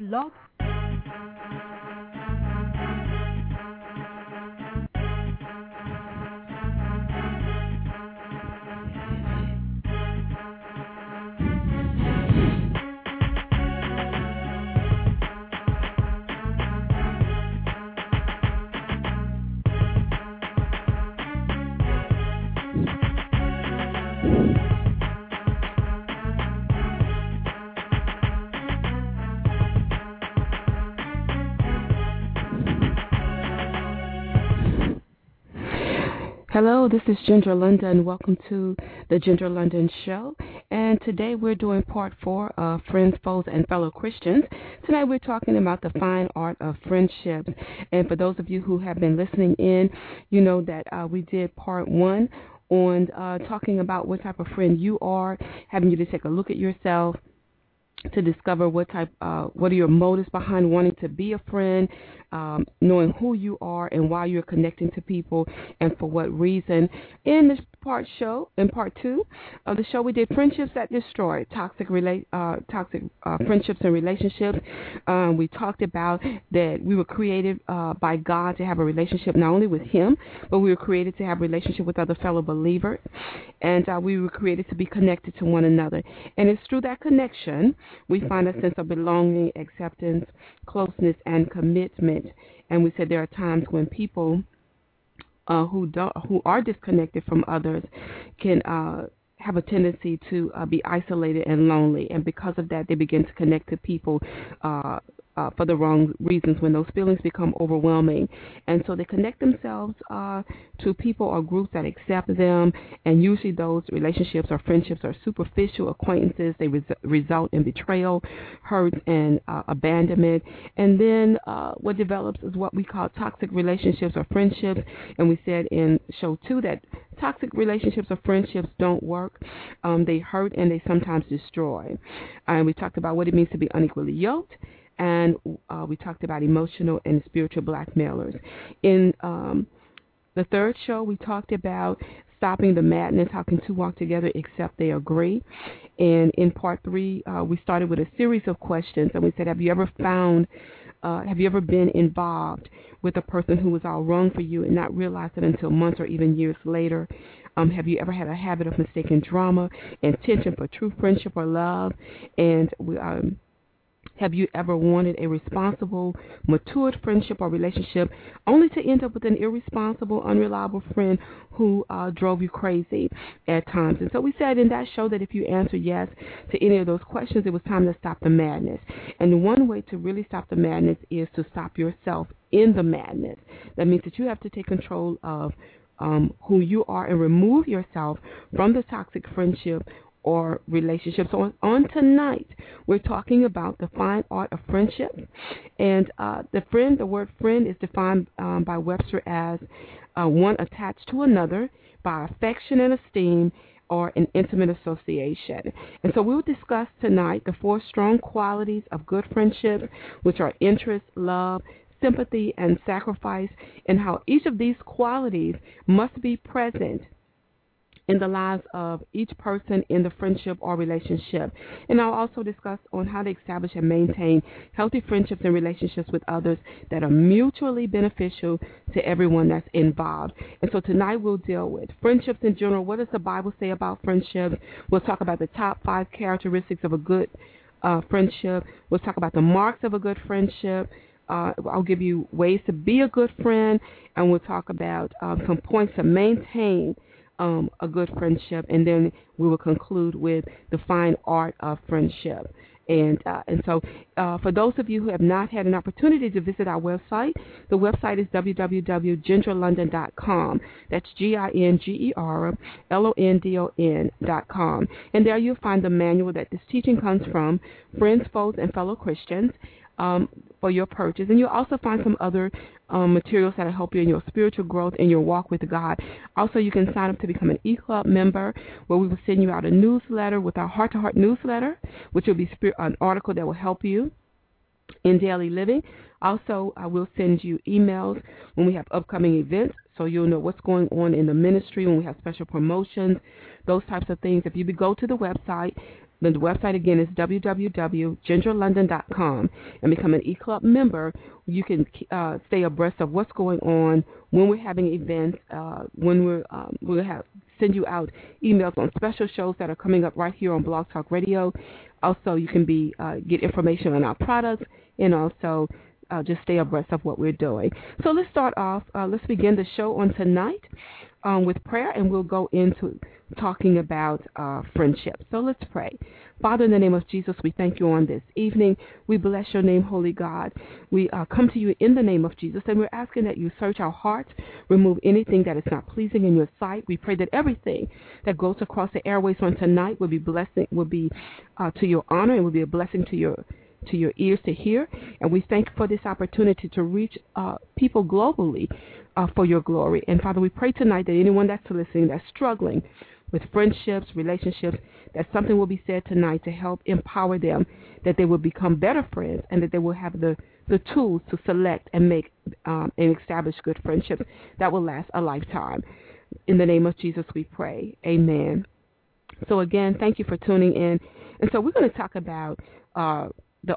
Blog. Hello, this is Ginger London. Welcome to the Ginger London Show. And today we're doing part 4 of Friends, Foes, and Fellow Christians. Tonight we're talking about the fine art of friendship. And for those of you who have been listening in, you know that we did part 1 on talking about what type of friend you are, having you to take a look at yourself, to discover what are your motives behind wanting to be a friend, knowing who you are and why you're connecting to people and for what reason. In this part 2 of the show, we did friendships that destroy, toxic friendships and relationships. We talked about that we were created by God to have a relationship not only with Him, but we were created to have a relationship with other fellow believers, and we were created to be connected to one another. And it's through that connection we find a sense of belonging, acceptance, closeness, and commitment. And we said there are times when people who are disconnected from others can have a tendency to be isolated and lonely, and because of that, they begin to connect to people for the wrong reasons when those feelings become overwhelming. And so they connect themselves to people or groups that accept them, and usually those relationships or friendships are superficial acquaintances. They result in betrayal, hurt, and abandonment. And then what develops is what we call toxic relationships or friendships. And we said in show 2 that toxic relationships or friendships don't work. They hurt and they sometimes destroy. And we talked about what it means to be unequally yoked. And we talked about emotional and spiritual blackmailers. In the third show, we talked about stopping the madness. How can two walk together except they agree? And in part 3, we started with a series of questions. And we said, have you ever been involved with a person who was all wrong for you and not realized it until months or even years later? Have you ever had a habit of mistaking drama and tension for true friendship or love? And we have you ever wanted a responsible, matured friendship or relationship only to end up with an irresponsible, unreliable friend who drove you crazy at times? And so we said in that show that if you answered yes to any of those questions, it was time to stop the madness. And one way to really stop the madness is to stop yourself in the madness. That means that you have to take control of who you are and remove yourself from the toxic friendship or relationship. So on tonight, we're talking about the fine art of friendship. And the word friend is defined by Webster as one attached to another by affection and esteem or an intimate association. And so we'll discuss tonight the 4 strong qualities of good friendship, which are interest, love, sympathy, and sacrifice, and how each of these qualities must be present in the lives of each person in the friendship or relationship. And I'll also discuss on how to establish and maintain healthy friendships and relationships with others that are mutually beneficial to everyone that's involved. And so tonight we'll deal with friendships in general. What does the Bible say about friendships? We'll talk about the top 5 characteristics of a good friendship. We'll talk about the marks of a good friendship. I'll give you ways to be a good friend, and we'll talk about some points to maintain a good friendship, and then we will conclude with the fine art of friendship. And so for those of you who have not had an opportunity to visit our website, the website is www.gingerlondon.com. That's GINGERLONDON.com. And there you'll find the manual that this teaching comes from, Friends, Foes, and Fellow Christians, for your purchase. And you'll also find some other materials that will help you in your spiritual growth and your walk with God. Also, you can sign up to become an e-club member, where we will send you out a newsletter with our heart-to-heart newsletter, which will be an article that will help you in daily living. Also, I will send you emails when we have upcoming events, so you'll know what's going on in the ministry when we have special promotions, those types of things. If you go to the website, The website again is www.gingerlondon.com, and become an eClub member. You can stay abreast of what's going on, when we're having events, when we'll send you out emails on special shows that are coming up right here on Blog Talk Radio. Also, you can get information on our products, and also just stay abreast of what we're doing. So let's start off. Let's begin the show on tonight with prayer, and we'll go into talking about friendship. So let's pray. Father, in the name of Jesus, we thank you on this evening. We bless your name, Holy God. We come to you in the name of Jesus, and we're asking that you search our hearts, remove anything that is not pleasing in your sight. We pray that everything that goes across the airways on tonight will be to your honor, and will be a blessing to your ears to hear. And we thank you for this opportunity to reach people globally for your glory. And Father, we pray tonight that anyone that's listening, that's struggling with friendships, relationships, that something will be said tonight to help empower them, that they will become better friends, and that they will have the tools to select and make and establish good friendships that will last a lifetime. In the name of Jesus we pray. Amen. So again, thank you for tuning in. And so we're going to talk about the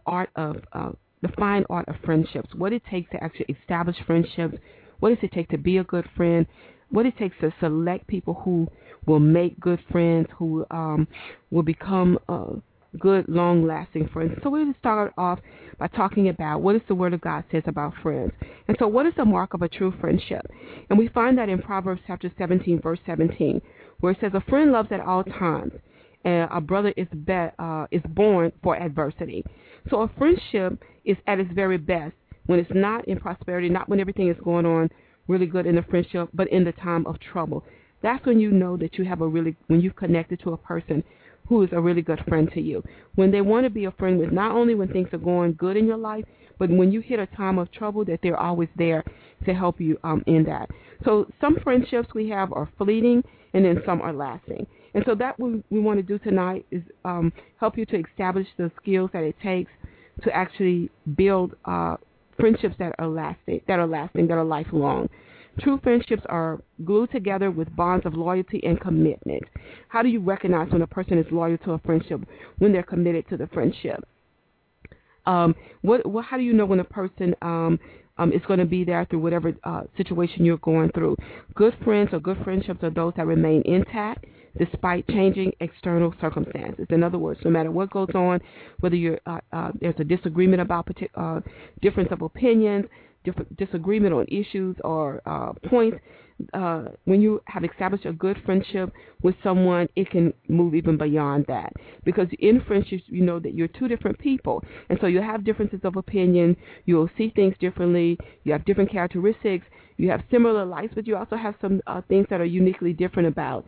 fine art of friendships, what it takes to actually establish friendships, what does it take to be a good friend, what it takes to select people who will make good friends, who will become good, long-lasting friends. So we're going to start off by talking about what does the Word of God says about friends. And so what is the mark of a true friendship? And we find that in Proverbs chapter 17, verse 17, where it says, a friend loves at all times, and a brother is born for adversity. So a friendship is at its very best when it's not in prosperity, not when everything is going on really good in the friendship, but in the time of trouble. That's when you know that when you've connected to a person who is a really good friend to you. When they want to be a friend with, not only when things are going good in your life, but when you hit a time of trouble, that they're always there to help you in that. So some friendships we have are fleeting, and then some are lasting. And so that what we want to do tonight is help you to establish the skills that it takes to actually build friendships that are lasting, that are lifelong. True friendships are glued together with bonds of loyalty and commitment. How do you recognize when a person is loyal to a friendship? When they're committed to the friendship. How do you know when a person is going to be there through whatever situation you're going through? Good friends or good friendships are those that remain intact despite changing external circumstances. In other words, no matter what goes on, whether there's a disagreement about difference of opinions, disagreement on issues or points, when you have established a good friendship with someone, it can move even beyond that. Because in friendships, you know that you're two different people. And so you have differences of opinion. You'll see things differently. You have different characteristics. You have similar likes, but you also have some things that are uniquely different about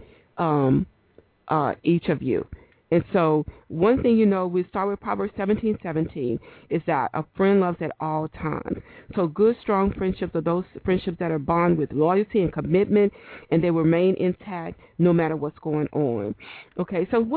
each of you. And so one thing we start with Proverbs 17:17 is that a friend loves at all times. So good, strong friendships are those friendships that are bond with loyalty and commitment, and they remain intact no matter what's going on. Okay, so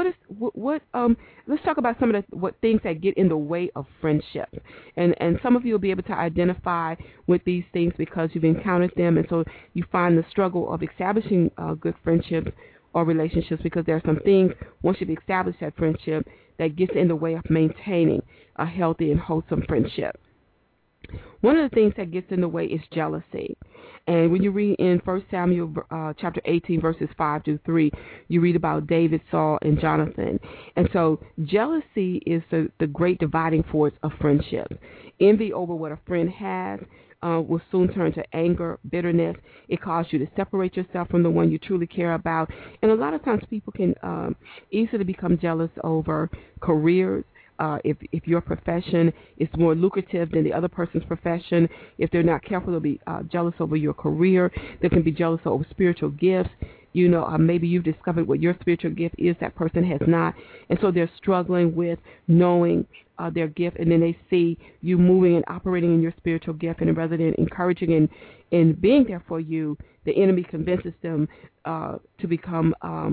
let's talk about some of the things that get in the way of friendship. And some of you will be able to identify with these things because you've encountered them, and so you find the struggle of establishing good friendships or relationships, because there are some things, once you've established that friendship, that gets in the way of maintaining a healthy and wholesome friendship. One of the things that gets in the way is jealousy. And when you read in 1 Samuel chapter 18, verses 5 through 3, you read about David, Saul, and Jonathan. And so jealousy is the great dividing force of friendship. Envy over what a friend has will soon turn to anger, bitterness. It causes you to separate yourself from the one you truly care about. And a lot of times people can easily become jealous over careers. If your profession is more lucrative than the other person's profession, if they're not careful, they'll be jealous over your career. They can be jealous over spiritual gifts. Maybe you've discovered what your spiritual gift is that person has not. And so they're struggling with knowing their gift, and then they see you moving and operating in your spiritual gift, and rather than encouraging and being there for you, the enemy convinces them to become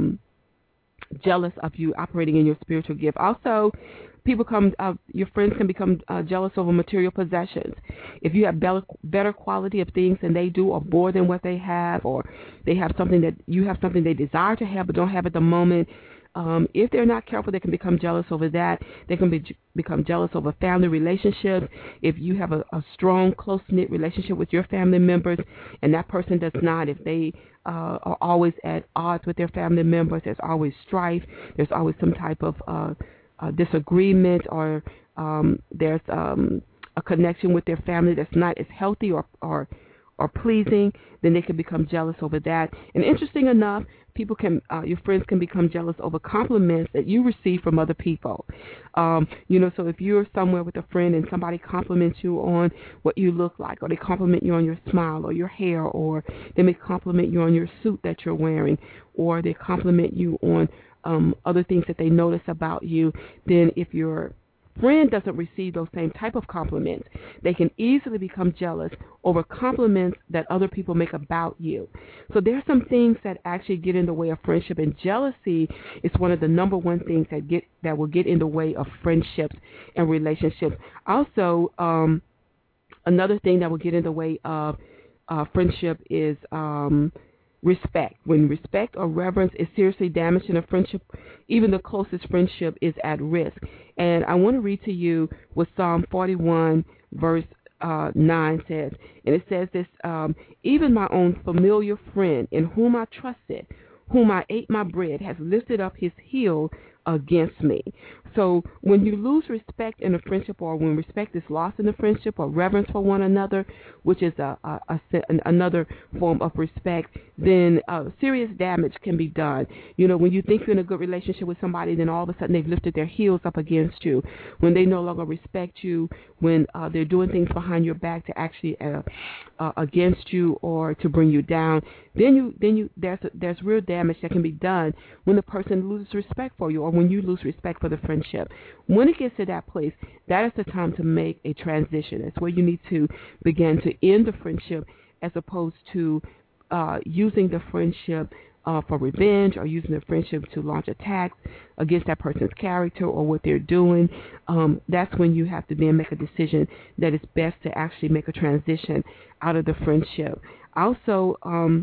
jealous of you operating in your spiritual gift. Also, your friends can become jealous over material possessions. If you have better quality of things than they do, or more than what they have, or they have something that you have something they desire to have but don't have at the moment, if they're not careful, they can become jealous over that. They can become jealous over family relationships. If you have a strong, close-knit relationship with your family members and that person does not, if they are always at odds with their family members, there's always strife, there's always some type of disagreement, or there's a connection with their family that's not as healthy or pleasing, then they can become jealous over that. And interesting enough, your friends can become jealous over compliments that you receive from other people. So if you're somewhere with a friend and somebody compliments you on what you look like, or they compliment you on your smile or your hair, or they may compliment you on your suit that you're wearing, or they compliment you on other things that they notice about you, then if your friend doesn't receive those same type of compliments, they can easily become jealous over compliments that other people make about you. So there are some things that actually get in the way of friendship, and jealousy is one of the number one things that will get in the way of friendships and relationships. Also, another thing that will get in the way of friendship is respect. When respect or reverence is seriously damaged in a friendship, even the closest friendship is at risk. And I want to read to you what Psalm 41 verse 9 says. And it says this, even my own familiar friend in whom I trusted, whom I ate my bread, has lifted up his heel against me. So when you lose respect in a friendship, or when respect is lost in a friendship, or reverence for one another, which is another form of respect, then serious damage can be done. When you think you're in a good relationship with somebody, then all of a sudden they've lifted their heels up against you. When they no longer respect you, when they're doing things behind your back to actually against you or to bring you down, then there's real damage that can be done when the person loses respect for you, or when you lose respect for the friendship. When it gets to that place, that is the time to make a transition. It's where you need to begin to end the friendship, as opposed to using the friendship for revenge, or using the friendship to launch attacks against that person's character or what they're doing. That's when you have to then make a decision that it's best to actually make a transition out of the friendship. Also,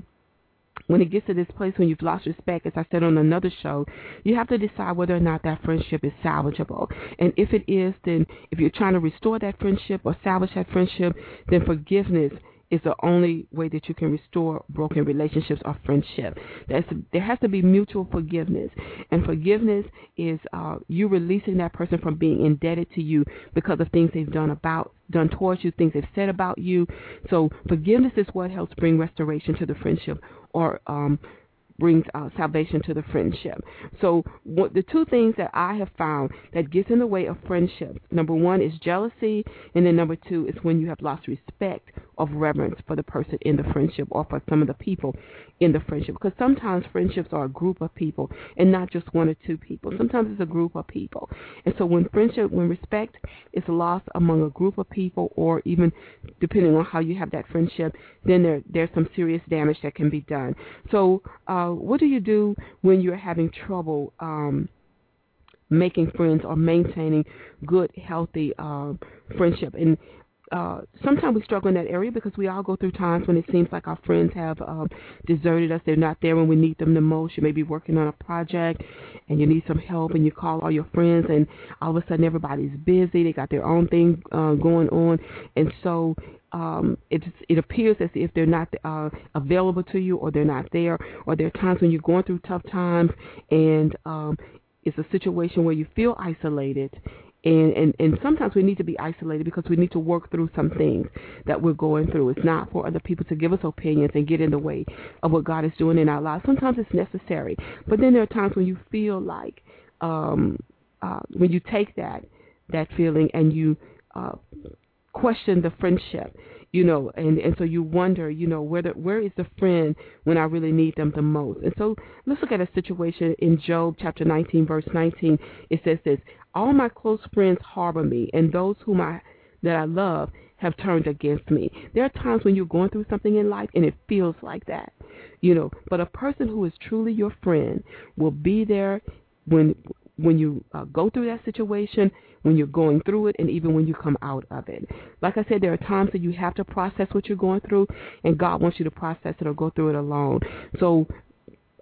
when it gets to this place when you've lost respect, as I said on another show, you have to decide whether or not that friendship is salvageable. And if it is, then if you're trying to restore that friendship or salvage that friendship, then forgiveness is the only way that you can restore broken relationships or friendship. There has to be mutual forgiveness. And forgiveness is you releasing that person from being indebted to you because of things they've done towards you, things they've said about you. So forgiveness is what helps bring restoration to the friendship, or brings salvation to the friendship. So the two things that I have found that gets in the way of friendships, number one is jealousy, and then number two is when you have lost respect of reverence for the person in the friendship, or for some of the people in the friendship. Because sometimes friendships are a group of people and not just one or two people. Sometimes it's a group of people. And so when respect is lost among a group of people, or even depending on how you have that friendship, then there's some serious damage that can be done. So what do you do when you're having trouble making friends or maintaining good, healthy friendship? And sometimes we struggle in that area because we all go through times when it seems like our friends have deserted us. They're not there when we need them the most. You may be working on a project and you need some help, and you call all your friends, and all of a sudden everybody's busy. They got their own thing going on, and so it appears as if they're not available to you, or they're not there, or there are times when you're going through tough times, and it's a situation where you feel isolated. And sometimes we need to be isolated because we need to work through some things that we're going through. It's not for other people to give us opinions and get in the way of what God is doing in our lives. Sometimes it's necessary. But then there are times when you feel like when you take that feeling and you question the friendship, and so you wonder, where is the friend when I really need them the most? And so let's look at a situation in Job chapter 19, verse 19. It says this: all my close friends harbor me, and those that I love have turned against me. There are times when you're going through something in life and it feels like that, but a person who is truly your friend will be there when you go through that situation, when you're going through it, and even when you come out of it. Like I said, there are times that you have to process what you're going through, and God wants you to process it or go through it alone. So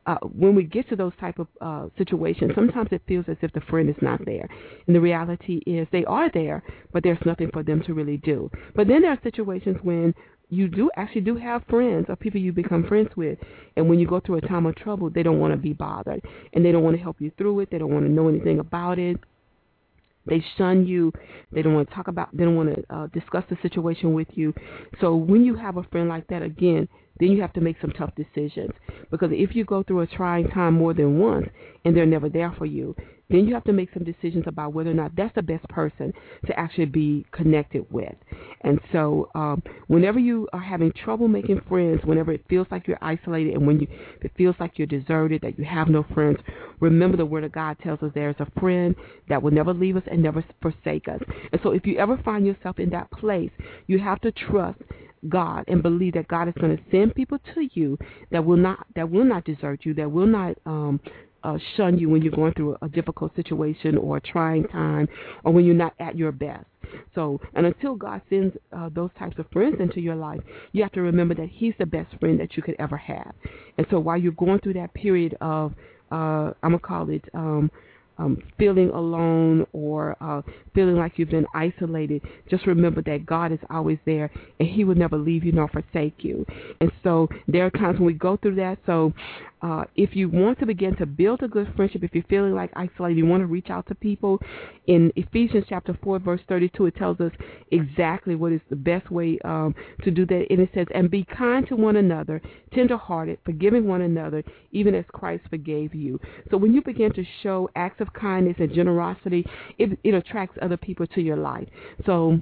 when we get to those type of situations, sometimes it feels as if the friend is not there. And the reality is they are there, but there's nothing for them to really do. But then there are situations when you do have friends or people you become friends with, and when you go through a time of trouble, they don't want to be bothered, and they don't want to help you through it. They don't want to know anything about it. They shun you. They don't want to talk about. They don't want to discuss the situation with you. So when you have a friend like that, again, then you have to make some tough decisions. Because if you go through a trying time more than once and they're never there for you, then you have to make some decisions about whether or not that's the best person to actually be connected with. And so whenever you are having trouble making friends, whenever it feels like you're isolated, and when it feels like you're deserted, that you have no friends, remember the Word of God tells us there's a friend that will never leave us and never forsake us. And so if you ever find yourself in that place, you have to trust God and believe that God is going to send people to you that will not desert you, that will not shun you when you're going through a difficult situation or a trying time, or when you're not at your best. So, and until God sends those types of friends into your life, you have to remember that He's the best friend that you could ever have. And so while you're going through that period of, I'm going to call it feeling alone or feeling like you've been isolated, just remember that God is always there, and He will never leave you nor forsake you. And so there are times when we go through that. So if you want to begin to build a good friendship, if you're feeling like isolated, you want to reach out to people, in Ephesians chapter 4, verse 32, it tells us exactly what is the best way to do that. And it says, and be kind to one another, tenderhearted, forgiving one another, even as Christ forgave you. So when you begin to show acts of kindness and generosity, it attracts other people to your life. So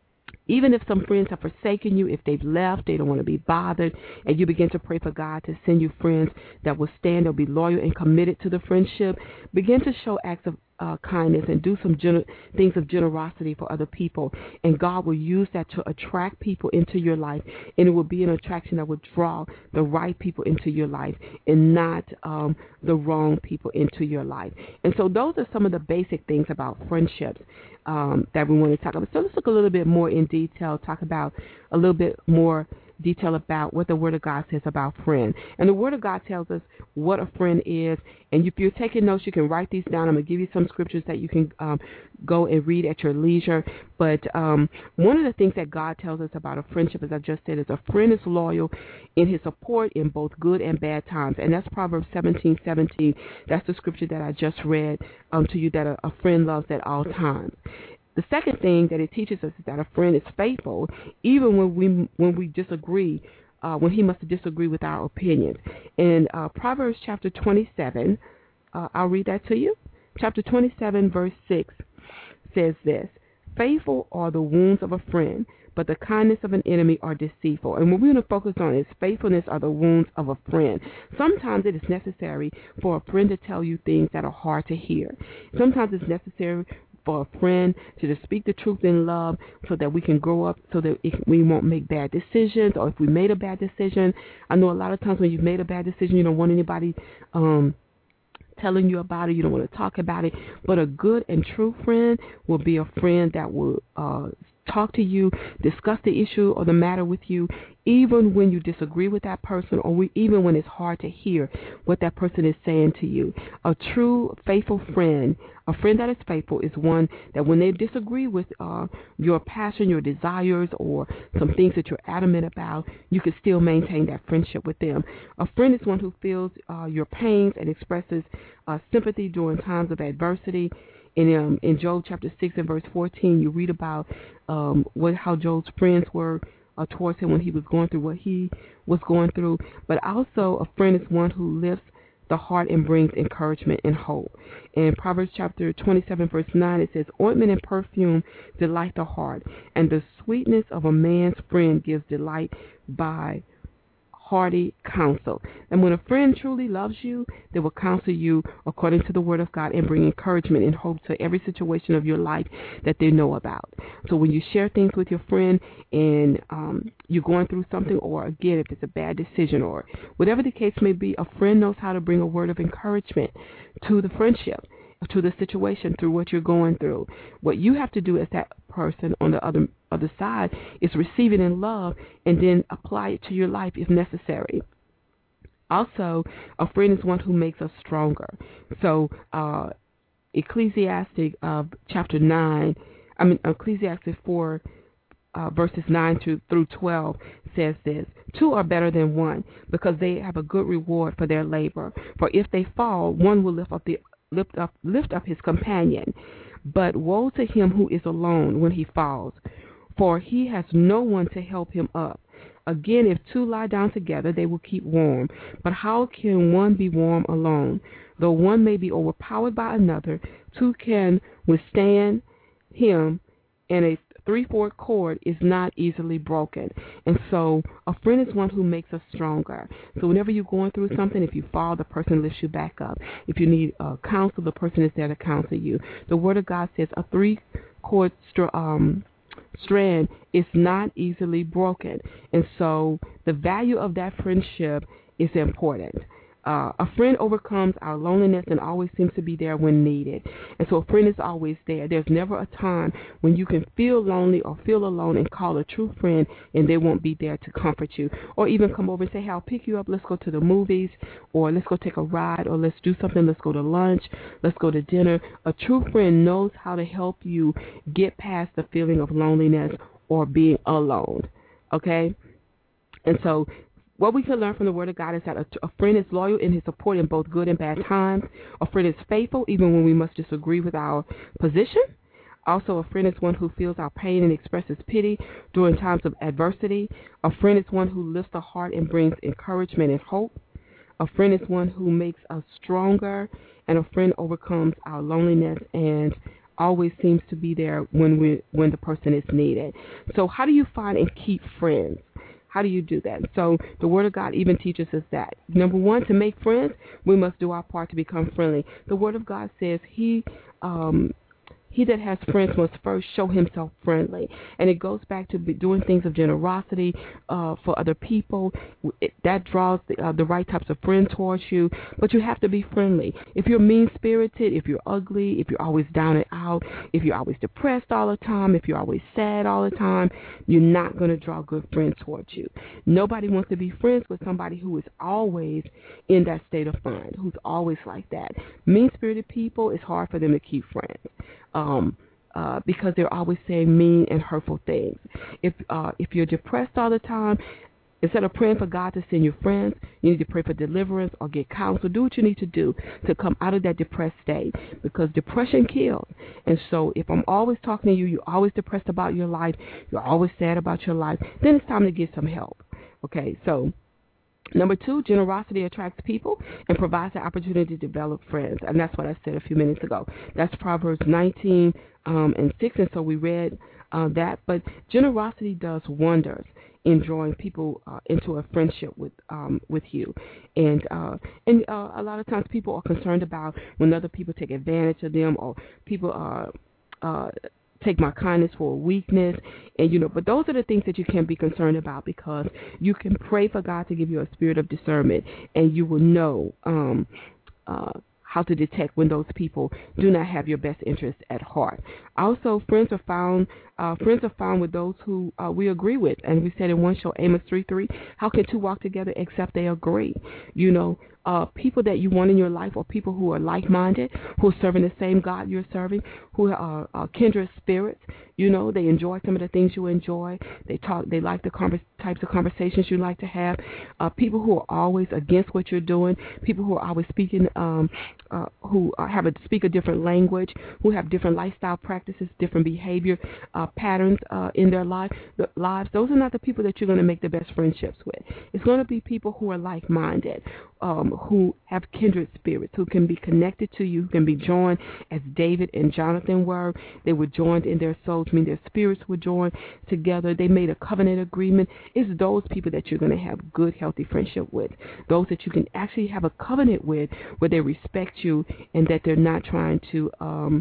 even if some friends have forsaken you, if they've left, they don't want to be bothered, and you begin to pray for God to send you friends that will stand or be loyal and committed to the friendship, begin to show acts of kindness and do some things of generosity for other people, and God will use that to attract people into your life, and it will be an attraction that will draw the right people into your life and not the wrong people into your life. And so those are some of the basic things about friendships that we want to talk about. So let's look a little bit more in detail, talk about a little bit more detail about what the Word of God says about friend. And the Word of God tells us what a friend is. And if you're taking notes, you can write these down. I'm going to give you some scriptures that you can go and read at your leisure. But one of the things that God tells us about a friendship, as I just said, is a friend is loyal in his support in both good and bad times. And that's Proverbs 17:17. That's the scripture that I just read to you, that a friend loves at all times. The second thing that it teaches us is that a friend is faithful even when we disagree, when he must disagree with our opinions. In Proverbs chapter 27, I'll read that to you. Chapter 27, verse 6 says this: faithful are the wounds of a friend, but the kindness of an enemy are deceitful. And what we're going to focus on is faithfulness are the wounds of a friend. Sometimes it is necessary for a friend to tell you things that are hard to hear. Sometimes it's necessary for a friend to just speak the truth in love so that we can grow up, so that we won't make bad decisions, or if we made a bad decision. I know a lot of times when you've made a bad decision, you don't want anybody telling you about it. You don't want to talk about it. But a good and true friend will be a friend that will talk to you, discuss the issue or the matter with you, even when you disagree with that person, or even when it's hard to hear what that person is saying to you. A true, faithful friend, a friend that is faithful, is one that when they disagree with your passion, your desires, or some things that you're adamant about, you can still maintain that friendship with them. A friend is one who feels your pains and expresses sympathy during times of adversity. In Job chapter 6 and verse 14, you read about how Job's friends were towards him when he was going through what he was going through. But also a friend is one who lifts the heart and brings encouragement and hope. In Proverbs chapter 27, verse 9, it says, ointment and perfume delight the heart, and the sweetness of a man's friend gives delight by hearty counsel. And when a friend truly loves you, they will counsel you according to the Word of God and bring encouragement and hope to every situation of your life that they know about. So when you share things with your friend and you're going through something, or again, if it's a bad decision or whatever the case may be, a friend knows how to bring a word of encouragement to the friendship, to the situation, through what you're going through. What you have to do as that person on the other side is receive it in love and then apply it to your life if necessary. Also, a friend is one who makes us stronger. So, Ecclesiastes chapter 9, Ecclesiastes 4, verses 9 through 12 says this: two are better than one, because they have a good reward for their labor. For if they fall, one will lift up his companion. But woe to him who is alone when he falls, for he has no one to help him up. Again, if two lie down together, they will keep warm. But how can one be warm alone? Though one may be overpowered by another, two can withstand him, and a three-fourth cord is not easily broken. And so a friend is one who makes us stronger. So whenever you're going through something, if you fall, the person lifts you back up. If you need counsel, the person is there to counsel you. The Word of God says a three-cord strand is not easily broken. And so the value of that friendship is important. A friend overcomes our loneliness and always seems to be there when needed. And so a friend is always there. There's never a time when you can feel lonely or feel alone and call a true friend and they won't be there to comfort you. Or even come over and say, hey, I'll pick you up. Let's go to the movies, or let's go take a ride, or let's do something. Let's go to lunch. Let's go to dinner. A true friend knows how to help you get past the feeling of loneliness or being alone. Okay? And so what we can learn from the Word of God is that a friend is loyal in his support in both good and bad times. A friend is faithful even when we must disagree with our position. Also, a friend is one who feels our pain and expresses pity during times of adversity. A friend is one who lifts the heart and brings encouragement and hope. A friend is one who makes us stronger. And a friend overcomes our loneliness and always seems to be there when the person is needed. So how do you find and keep friends? How do you do that? So the Word of God even teaches us that. Number one, to make friends, we must do our part to become friendly. The Word of God says he that has friends must first show himself friendly. And it goes back to doing things of generosity for other people. That draws the right types of friends towards you. But you have to be friendly. If you're mean-spirited, if you're ugly, if you're always down and out, if you're always depressed all the time, if you're always sad all the time, you're not going to draw good friends towards you. Nobody wants to be friends with somebody who is always in that state of mind, who's always like that. Mean-spirited people, it's hard for them to keep friends. Because they're always saying mean and hurtful things. If you're depressed all the time, instead of praying for God to send you friends, you need to pray for deliverance or get counsel. Do what you need to do to come out of that depressed state, because depression kills. And so if I'm always talking to you, you're always depressed about your life, you're always sad about your life, then it's time to get some help. Okay, so number two, generosity attracts people and provides the opportunity to develop friends. And that's what I said a few minutes ago. That's Proverbs 19 and 6. And so we read that. But generosity does wonders in drawing people into a friendship with you. And a lot of times people are concerned about when other people take advantage of them, or people take my kindness for a weakness, and but those are the things that you can be concerned about, because you can pray for God to give you a spirit of discernment, and you will know how to detect when those people do not have your best interest at heart. Also, friends are found with those who we agree with, and we said in one show, Amos 3:3, how can two walk together except they agree? People that you want in your life, or people who are like-minded, who are serving the same God you're serving, who are kindred spirits. They enjoy some of the things you enjoy. They like the types of conversations you like to have. People who are always against what you're doing. People who are always speaking, speak a different language, who have different lifestyle practices, different behavior patterns in their lives. Those are not the people that you're going to make the best friendships with. It's going to be people who are like-minded, who have kindred spirits, who can be connected to you, who can be joined as David and Jonathan were. They were joined in their souls, meaning their spirits were joined together. They made a covenant agreement. It's those people that you're going to have good, healthy friendship with. Those that you can actually have a covenant with, where they respect you and that they're not trying to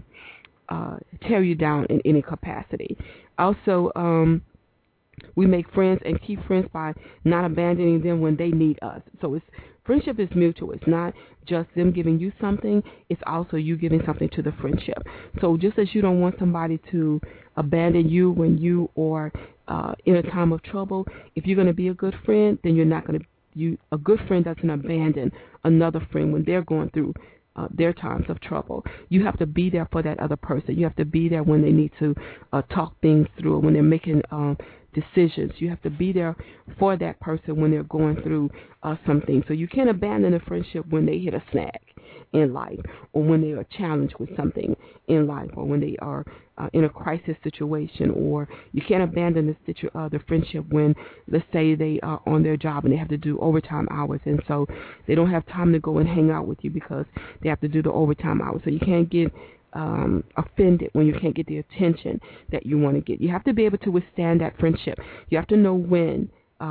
tear you down in any capacity. Also, we make friends and keep friends by not abandoning them when they need us. So friendship is mutual. It's not just them giving you something. It's also you giving something to the friendship. So just as you don't want somebody to abandon you when you are in a time of trouble, if you're going to be a good friend, then you're not going to a good friend doesn't abandon another friend when they're going through their times of trouble. You have to be there for that other person. You have to be there when they need to talk things through, when they're making decisions. You have to be there for that person when they're going through something. So you can't abandon a friendship when they hit a snag in life, or when they are challenged with something in life, or when they are in a crisis situation. Or you can't abandon the friendship when, let's say, they are on their job and they have to do overtime hours, and so they don't have time to go and hang out with you because they have to do the overtime hours. So you can't get offended when you can't get the attention that you want to get. You have to be able to withstand that friendship. You have to know when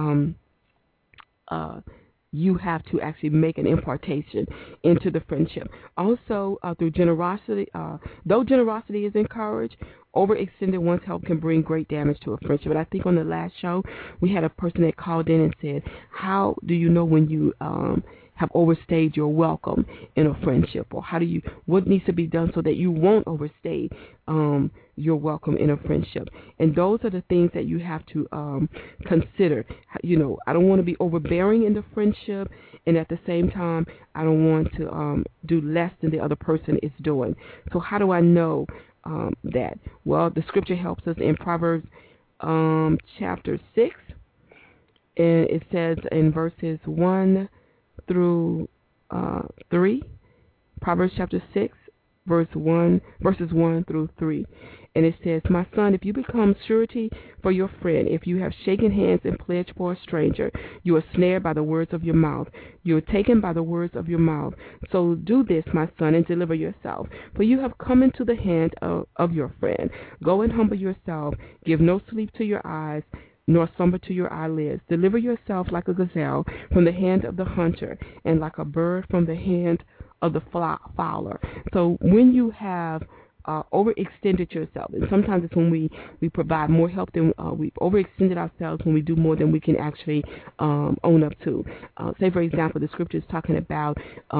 you have to actually make an impartation into the friendship. Also, through generosity, though generosity is encouraged, overextending one's help can bring great damage to a friendship. And I think on the last show, we had a person that called in and said, how do you know when you have overstayed your welcome in a friendship? Or what needs to be done so that you won't overstay your welcome in a friendship? And those are the things that you have to consider. I don't want to be overbearing in the friendship, and at the same time, I don't want to do less than the other person is doing. So how do I know that? Well, the scripture helps us in Proverbs chapter 6, and it says in verses 1 through 3, Proverbs chapter 6, verses 1 through 3. And it says, my son, if you become surety for your friend, if you have shaken hands and pledged for a stranger, you are snared by the words of your mouth. You are taken by the words of your mouth. So do this, my son, and deliver yourself. For you have come into the hand of your friend. Go and humble yourself. Give no sleep to your eyes, nor slumber to your eyelids. Deliver yourself like a gazelle from the hand of the hunter, and like a bird from the hand of the fowler. So when you have overextended yourself, and sometimes it's when we provide more help than we've overextended ourselves, when we do more than we can actually own up to. Say, for example, the scripture is talking about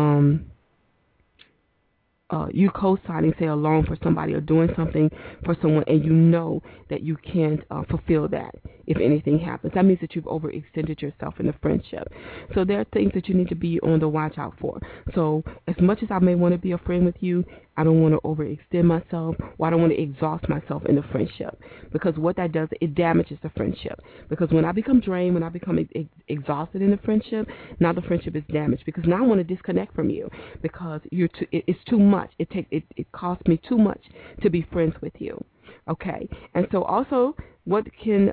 you co-signing, say, a loan for somebody or doing something for someone, and you know that you can't fulfill that if anything happens. That means that you've overextended yourself in a friendship. So there are things that you need to be on the watch out for. So as much as I may want to be a friend with you, I don't want to overextend myself, or I don't want to exhaust myself in the friendship, because what that does, it damages the friendship. Because when I become drained, when I become exhausted in the friendship, now the friendship is damaged, because now I want to disconnect from you because it's too much. It costs me too much to be friends with you. Okay, and so also what can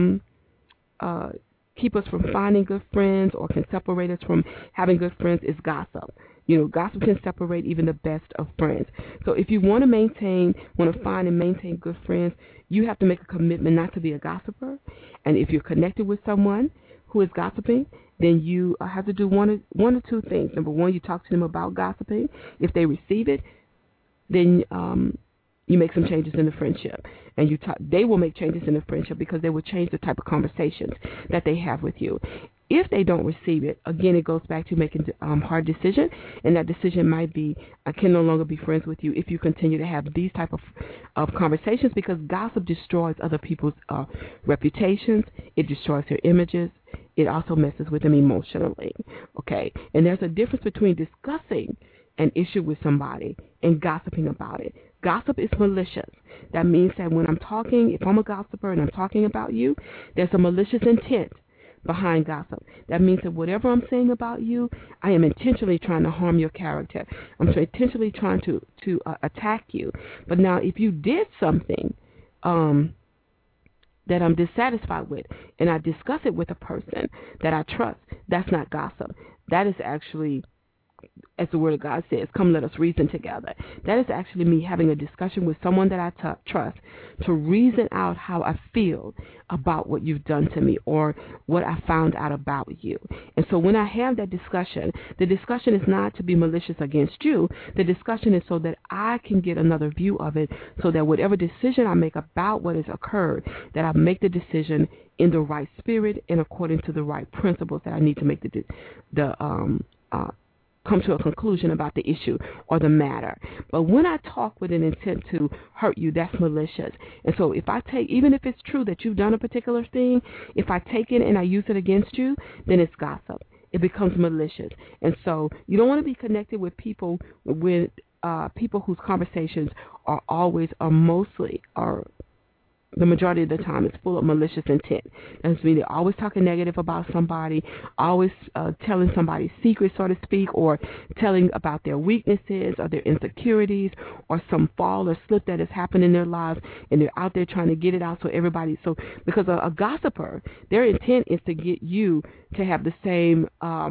keep us from finding good friends, or can separate us from having good friends, is gossip. Gossip can separate even the best of friends. So if you want to find and maintain good friends, you have to make a commitment not to be a gossiper. And if you're connected with someone who is gossiping, then you have to do one or two things. Number one, you talk to them about gossiping. If they receive it, then you make some changes in the friendship, and they will make changes in the friendship, because they will change the type of conversations that they have with you. If they don't receive it, again, it goes back to making a hard decision, and that decision might be, I can no longer be friends with you if you continue to have these type of conversations, because gossip destroys other people's reputations. It destroys their images. It also messes with them emotionally. Okay, and there's a difference between discussing an issue with somebody and gossiping about it. Gossip is malicious. That means that when I'm talking, if I'm a gossiper and I'm talking about you, there's a malicious intent behind gossip. That means that whatever I'm saying about you, I am intentionally trying to harm your character. I'm intentionally trying to attack you. But now, if you did something that I'm dissatisfied with, and I discuss it with a person that I trust, that's not gossip. That is actually, as the Word of God says, come let us reason together. That is actually me having a discussion with someone that I trust to reason out how I feel about what you've done to me, or what I found out about you. And so when I have that discussion, the discussion is not to be malicious against you. The discussion is so that I can get another view of it, so that whatever decision I make about what has occurred, that I make the decision in the right spirit and according to the right principles that I need to make come to a conclusion about the issue or the matter. But when I talk with an intent to hurt you, that's malicious. And so if I take, even if it's true that you've done a particular thing, if I take it and I use it against you, then it's gossip. it becomes malicious. And so you don't want to be connected with people people whose conversations are mostly the majority of the time it's full of malicious intent. That means they're always talking negative about somebody, always telling somebody's secrets, so to speak, or telling about their weaknesses or their insecurities or some fall or slip that has happened in their lives, and they're out there trying to get it out because a gossiper, their intent is to get you to have the same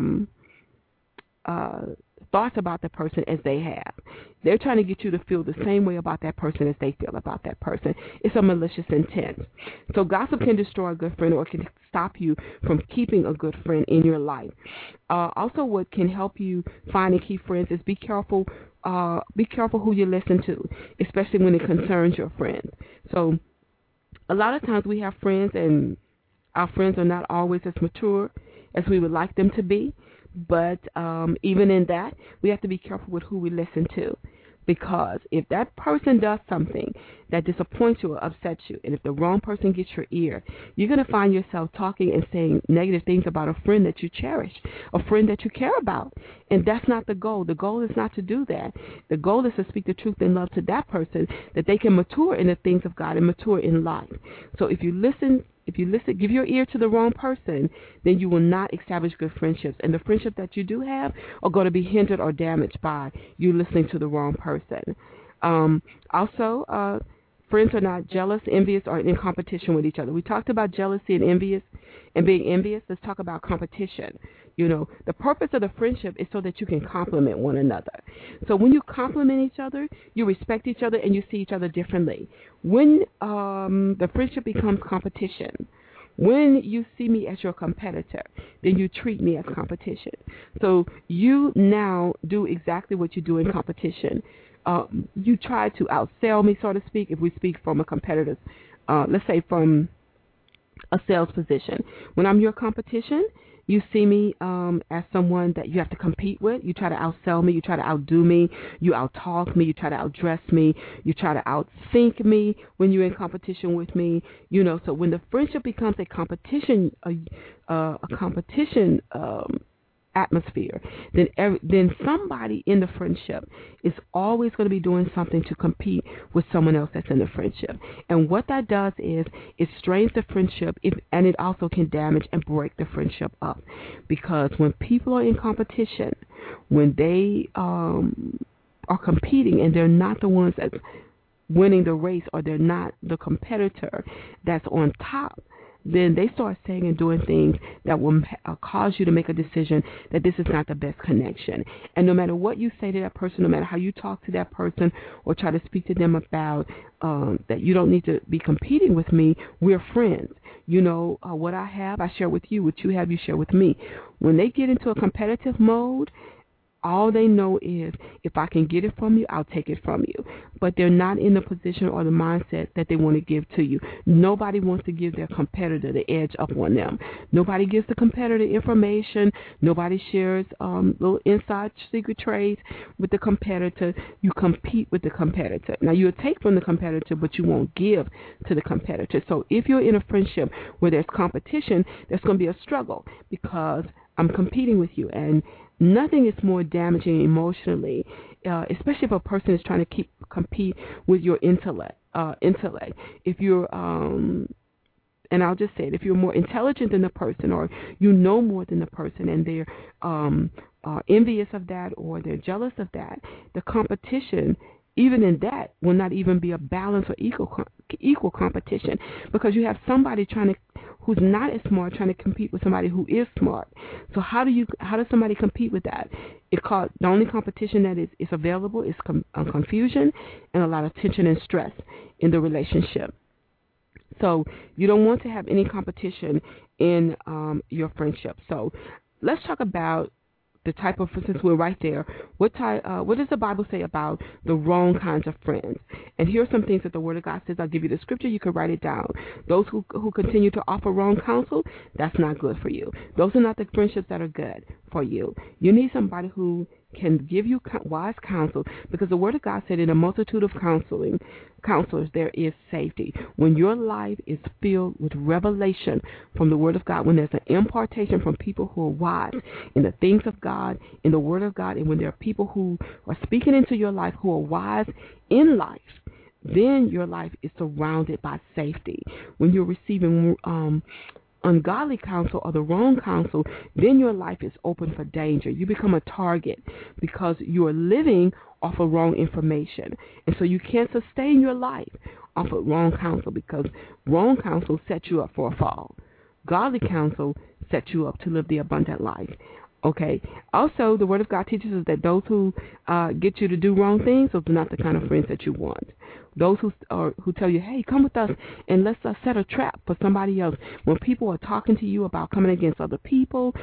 thoughts about the person as they have. They're trying to get you to feel the same way about that person as they feel about that person. It's a malicious intent. So gossip can destroy a good friend, or it can stop you from keeping a good friend in your life. Also, what can help you find and keep friends is be careful who you listen to, especially when it concerns your friends. So a lot of times we have friends, and our friends are not always as mature as we would like them to be. But even in that, we have to be careful with who we listen to, because if that person does something that disappoints you or upsets you, and if the wrong person gets your ear, you're going to find yourself talking and saying negative things about a friend that you cherish, a friend that you care about. And that's not the goal. The goal is not to do that. The goal is to speak the truth and love to that person, that they can mature in the things of God and mature in life. So if you listen, give your ear to the wrong person, then you will not establish good friendships. And the friendship that you do have are going to be hindered or damaged by you listening to the wrong person. Also, friends are not jealous, envious, or in competition with each other. We talked about jealousy and being envious. Let's talk about competition. The purpose of the friendship is so that you can complement one another. So when you complement each other, you respect each other, and you see each other differently. When the friendship becomes competition, when you see me as your competitor, then you treat me as competition. So you now do exactly what you do in competition. You try to outsell me, so to speak, if we speak from a competitor's, let's say from a sales position. When I'm your competition, you see me as someone that you have to compete with. You try to outsell me. You try to outdo me. You outtalk me. You try to outdress me. You try to outthink me when you're in competition with me. So when the friendship becomes a competition, atmosphere, then somebody in the friendship is always going to be doing something to compete with someone else that's in the friendship. And what that does is it strains the friendship, and it also can damage and break the friendship up. Because when people are in competition, when they are competing and they're not the ones that's winning the race, or they're not the competitor that's on top, then they start saying and doing things that will cause you to make a decision that this is not the best connection. And no matter what you say to that person, no matter how you talk to that person or try to speak to them about that you don't need to be competing with me, we're friends. What I have, I share with you. What you have, you share with me. When they get into a competitive mode, all they know is, if I can get it from you, I'll take it from you. But they're not in the position or the mindset that they want to give to you. Nobody wants to give their competitor the edge up on them. Nobody gives the competitor information. Nobody shares little inside secret trades with the competitor. You compete with the competitor. Now, you'll take from the competitor, but you won't give to the competitor. So if you're in a friendship where there's competition, there's going to be a struggle, because I'm competing with you. And nothing is more damaging emotionally, especially if a person is trying to compete with your intellect. If you're, and I'll just say it, if you're more intelligent than the person, or you know more than the person, and they're envious of that, or they're jealous of that, the competition, even in that, will not even be a balanced or equal competition, because you have somebody who's not as smart trying to compete with somebody who is smart. So how does somebody compete with that? The only competition that is available is confusion and a lot of tension and stress in the relationship. So you don't want to have any competition in your friendship. So let's talk about the type of, since we're right there, what does the Bible say about the wrong kinds of friends? And here are some things that the Word of God says. I'll give you the scripture. You can write it down. Those who continue to offer wrong counsel, that's not good for you. Those are not the friendships that are good for you. You need somebody who can give you wise counsel, because the Word of God said in a multitude of counselors there is safety. When your life is filled with revelation from the Word of God, when there's an impartation from people who are wise in the things of God, in the Word of God, and when there are people who are speaking into your life who are wise in life, then your life is surrounded by safety. When you're receiving ungodly counsel or the wrong counsel, then your life is open for danger. You become a target because you are living off of wrong information. And so you can't sustain your life off of wrong counsel, because wrong counsel sets you up for a fall. Godly counsel sets you up to live the abundant life. Okay. Also, the Word of God teaches us that those who get you to do wrong things, those are not the kind of friends that you want. Those who tell you, hey, come with us and let's set a trap for somebody else. When people are talking to you about coming against other people,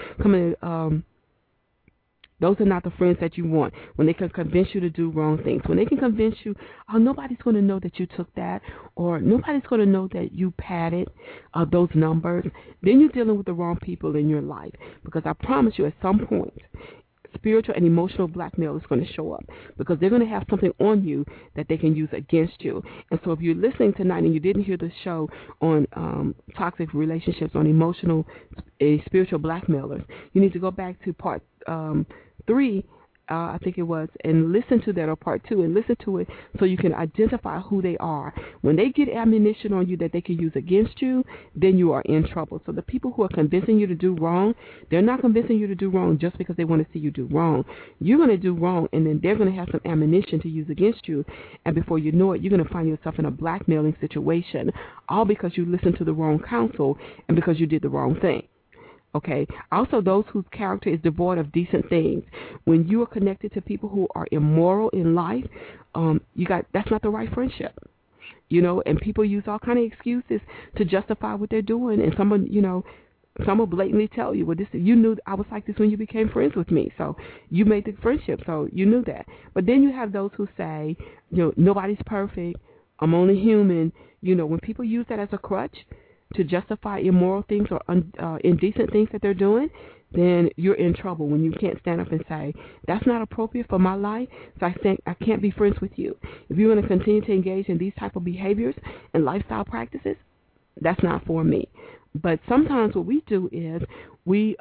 those are not the friends that you want. When they can convince you to do wrong things. When they can convince you, oh, nobody's going to know that you took that, or nobody's going to know that you padded those numbers, then you're dealing with the wrong people in your life. Because I promise you, at some point, spiritual and emotional blackmail is going to show up, because they're going to have something on you that they can use against you. And so if you're listening tonight and you didn't hear the show on toxic relationships, on emotional, spiritual blackmailers, you need to go back to part 3, I think it was, and listen to that, or part 2, and listen to it so you can identify who they are. When they get ammunition on you that they can use against you, then you are in trouble. So the people who are convincing you to do wrong, they're not convincing you to do wrong just because they want to see you do wrong. You're going to do wrong, and then they're going to have some ammunition to use against you, and before you know it, you're going to find yourself in a blackmailing situation, all because you listened to the wrong counsel and because you did the wrong thing. Okay. Also, those whose character is devoid of decent things. When you are connected to people who are immoral in life, that's not the right friendship. And people use all kind of excuses to justify what they're doing. And some will blatantly tell you, well, you knew I was like this when you became friends with me, so you made the friendship, so you knew that. But then you have those who say, nobody's perfect, I'm only human. When people use that as a crutch to justify immoral things or indecent things that they're doing, then you're in trouble when you can't stand up and say, that's not appropriate for my life, so I think I can't be friends with you. If you're going to continue to engage in these type of behaviors and lifestyle practices, that's not for me. But sometimes what we do is we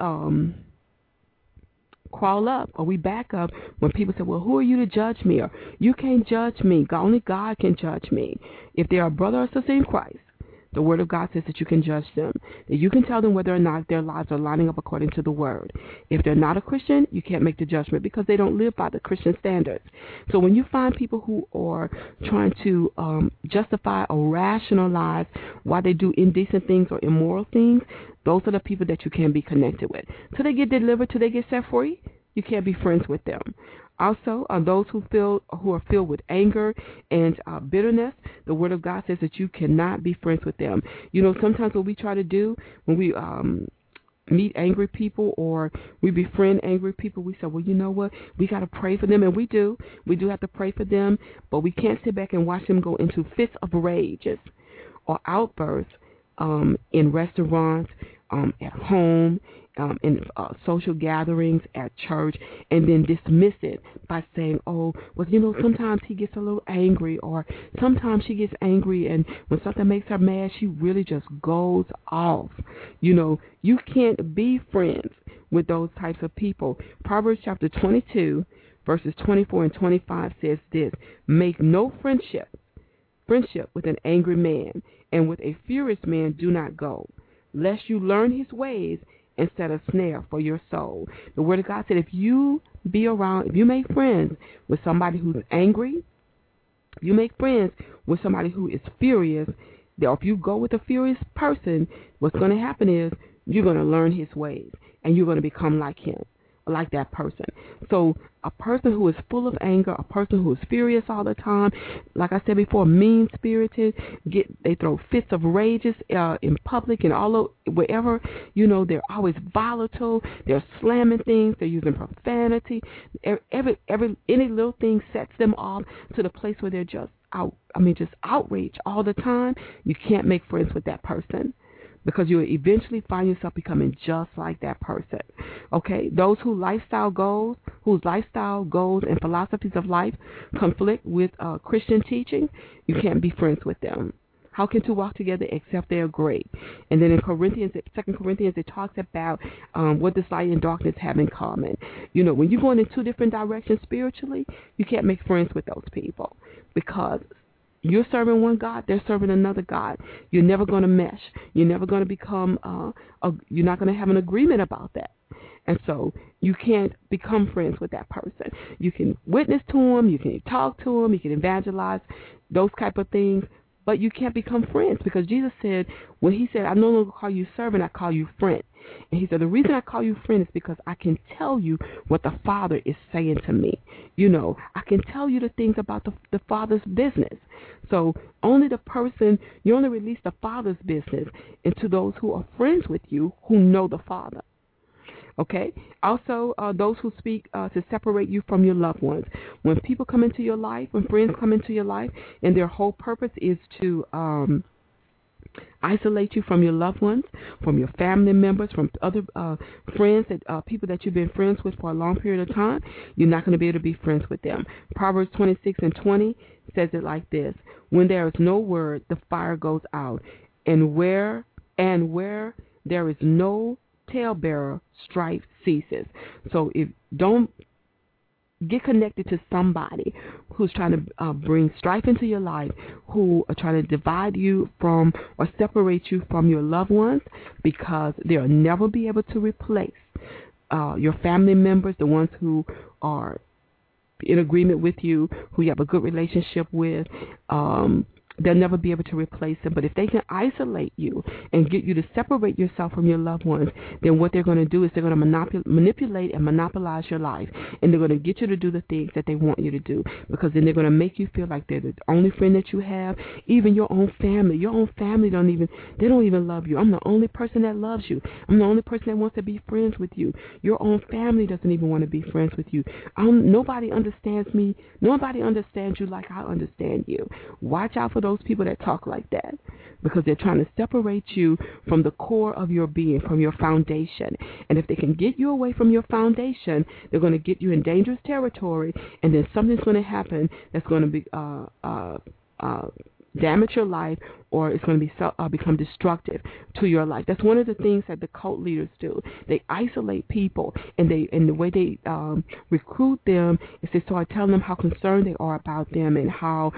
crawl up, or we back up when people say, well, who are you to judge me? Or you can't judge me. Only God can judge me. If they're a brother or sister in Christ, the Word of God says that you can judge them, that you can tell them whether or not their lives are lining up according to the Word. If they're not a Christian, you can't make the judgment because they don't live by the Christian standards. So when you find people who are trying to justify or rationalize why they do indecent things or immoral things, those are the people that you can be connected with. Till they get delivered, till they get set free, you can't be friends with them. Also, those who are filled with anger and bitterness, the Word of God says that you cannot be friends with them. Sometimes what we try to do when we meet angry people or we befriend angry people, we say, well, you know what? We got to pray for them, and we do. We do have to pray for them, but we can't sit back and watch them go into fits of rages or outbursts in restaurants, at home, in social gatherings, at church, and then dismiss it by saying, oh, well, sometimes he gets a little angry, or sometimes she gets angry, and when something makes her mad, she really just goes off. You can't be friends with those types of people. Proverbs chapter 22, verses 24 and 25 says this: make no friendship with an angry man, and with a furious man do not go, lest you learn his ways and set a snare for your soul. The Word of God said if you make friends with somebody who's angry, if you make friends with somebody who is furious, or if you go with a furious person, what's going to happen is you're going to learn his ways, and you're going to become like him, like that person. So a person who is full of anger, a person who is furious all the time, like I said before, mean-spirited, they throw fits of rages in public and wherever, they're always volatile, they're slamming things, they're using profanity. Any little thing sets them off to the place where they're just outraged all the time. You can't make friends with that person, because you'll eventually find yourself becoming just like that person. Okay, those whose lifestyle goals and philosophies of life conflict with Christian teaching, you can't be friends with them. How can two walk together except they agree? And then in Second Corinthians, it talks about what does light and darkness have in common. You know, when you're going in two different directions spiritually, you can't make friends with those people because you're serving one God, they're serving another God. You're never going to mesh. You're never going to become, you're not going to have an agreement about that. And so you can't become friends with that person. You can witness to them, you can talk to them, you can evangelize, those type of things, but you can't become friends because Jesus said, when he said, I no longer call you servant, I call you friend. And he said, the reason I call you friend is because I can tell you what the Father is saying to me. You know, I can tell you the things about the Father's business. So only you only release the Father's business into those who are friends with you who know the Father. Okay? Also, those who speak to separate you from your loved ones. When people come into your life, when friends come into your life, and their whole purpose is to isolate you from your loved ones, from your family members, from other friends, people that you've been friends with for a long period of time, you're not going to be able to be friends with them. Proverbs 26:20 says it like this: when there is no word, the fire goes out, and where there is no talebearer, strife ceases. So don't get connected to somebody who's trying to bring strife into your life, who are trying to divide you from or separate you from your loved ones, because they'll never be able to replace your family members, the ones who are in agreement with you, who you have a good relationship with. They'll never be able to replace them. But if they can isolate you and get you to separate yourself from your loved ones, then what they're going to do is they're going to manipulate and monopolize your life. And they're going to get you to do the things that they want you to do, because then they're going to make you feel like they're the only friend that you have. Even your own family. Your own family don't even love you. I'm the only person that loves you. I'm the only person that wants to be friends with you. Your own family doesn't even want to be friends with you. Nobody understands me. Nobody understands you like I understand you. Watch out for those people that talk like that, because they're trying to separate you from the core of your being, from your foundation. And if they can get you away from your foundation, they're going to get you in dangerous territory, and then something's going to happen that's going to be damage your life, or it's going to become destructive to your life. That's one of the things that the cult leaders do. They isolate people, and the way they recruit them is they start telling them how concerned they are about them, and how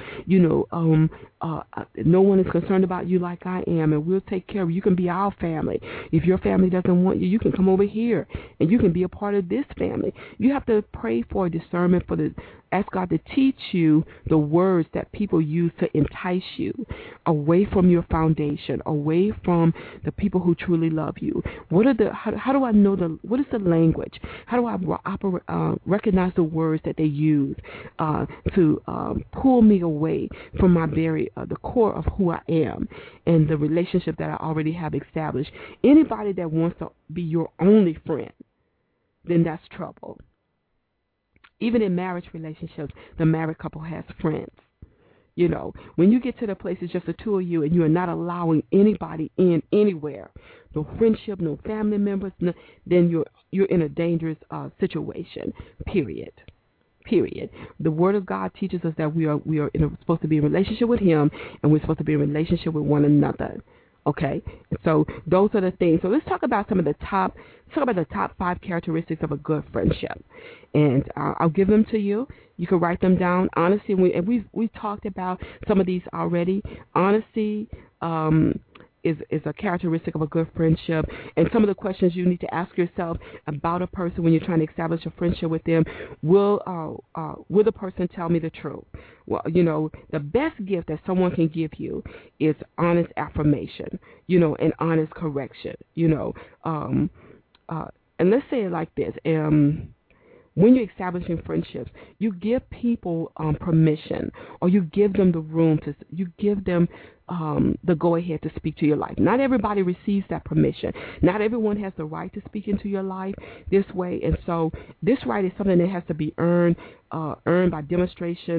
no one is concerned about you like I am, and we'll take care of you. You can be our family. If your family doesn't want you, you can come over here, and you can be a part of this family. You have to pray for discernment, ask God to teach you the words that people use to entice you away from your foundation, away from the people who truly love you. How do I know what is the language? How do I recognize the words that they use to pull me away from my the core of who I am and the relationship that I already have established? Anybody that wants to be your only friend, then that's trouble. Even in marriage relationships, the married couple has friends. You know, when you get to the place it's just the two of you and you are not allowing anybody in anywhere, no friendship, no family members, then you're in a dangerous situation, period. The Word of God teaches us that we are supposed to be in a relationship with Him, and we're supposed to be in a relationship with one another. Okay, and so those are the things. So let's talk about the top 5 characteristics of a good friendship, and I'll give them to you. You can write them down. Honesty, and we've talked about some of these already. Honesty is a characteristic of a good friendship, and some of the questions you need to ask yourself about a person when you're trying to establish a friendship with them: will the person tell me the truth? Well, the best gift that someone can give you is honest affirmation, and honest correction, and let's say it like this. When you're establishing friendships, you give people permission, or you give them the room you give them the go-ahead to speak to your life. Not everybody receives that permission. Not everyone has the right to speak into your life this way, and so this right is something that has to be earned by demonstration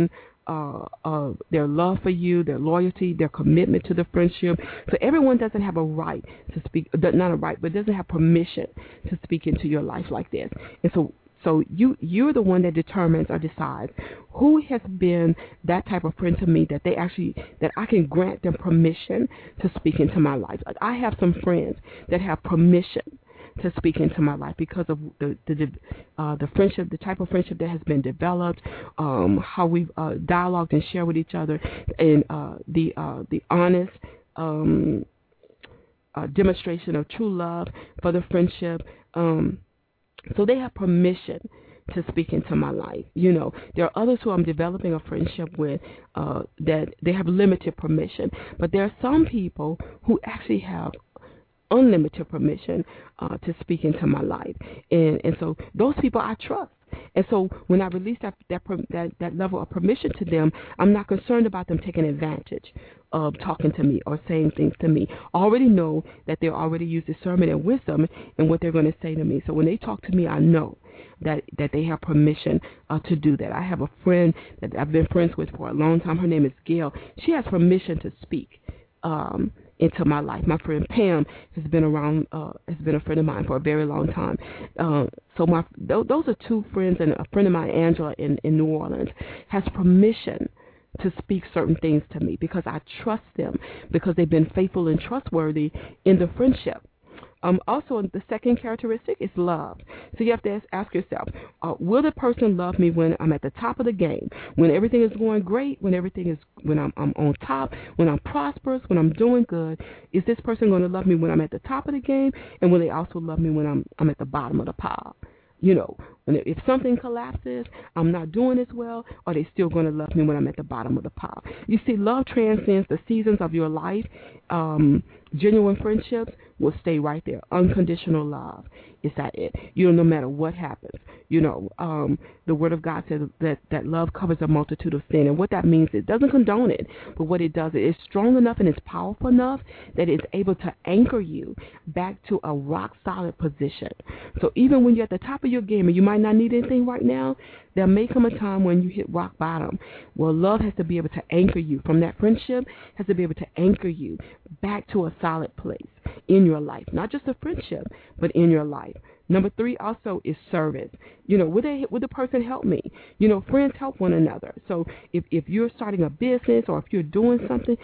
their love for you, their loyalty, their commitment to the friendship. So everyone doesn't have a right to speak, not a right, but doesn't have permission to speak into your life like this. And so you're the one that determines or decides who has been that type of friend to me that I can grant them permission to speak into my life. Like I have some friends that have permission to speak into my life because of the friendship, the type of friendship that has been developed, how we've dialogued and shared with each other, and the honest demonstration of true love for the friendship. So they have permission to speak into my life. There are others who I'm developing a friendship with that they have limited permission, but there are some people who actually have unlimited permission to speak into my life, and so those people I trust. And so when I release that level of permission to them, I'm not concerned about them taking advantage of talking to me or saying things to me. I already know that they already use discernment and wisdom in what they're going to say to me. So when they talk to me, I know that they have permission to do that. I have a friend that I've been friends with for a long time. Her name is Gail. She has permission to speak into my life. My friend Pam has been a friend of mine for a very long time. So those are two friends, and a friend of mine, Angela, in New Orleans, has permission to speak certain things to me because I trust them, because they've been faithful and trustworthy in the friendship. Also, the second characteristic is love. So you have to ask yourself, will the person love me when I'm at the top of the game, when everything is going great, when I'm on top, when I'm prosperous, when I'm doing good? Is this person going to love me when I'm at the top of the game, and will they also love me when I'm at the bottom of the pile? If something collapses, I'm not doing as well, are they still going to love me when I'm at the bottom of the pile? You see, love transcends the seasons of your life. Genuine friendships will stay right there. Unconditional love is that it. No matter what happens. The Word of God says that love covers a multitude of sin. And what that means, it doesn't condone it, but what it does, it's strong enough and it's powerful enough that it's able to anchor you back to a rock-solid position. So even when you're at the top of your game and you might not need anything right now, there may come a time when you hit rock bottom. Well, love has to be able to anchor you from that friendship, has to be able to anchor you back to a solid place in your life. Not just a friendship, but in your life. Number 3 also is service. Would the person help me? Friends help one another. So if you're starting a business or if you're doing something,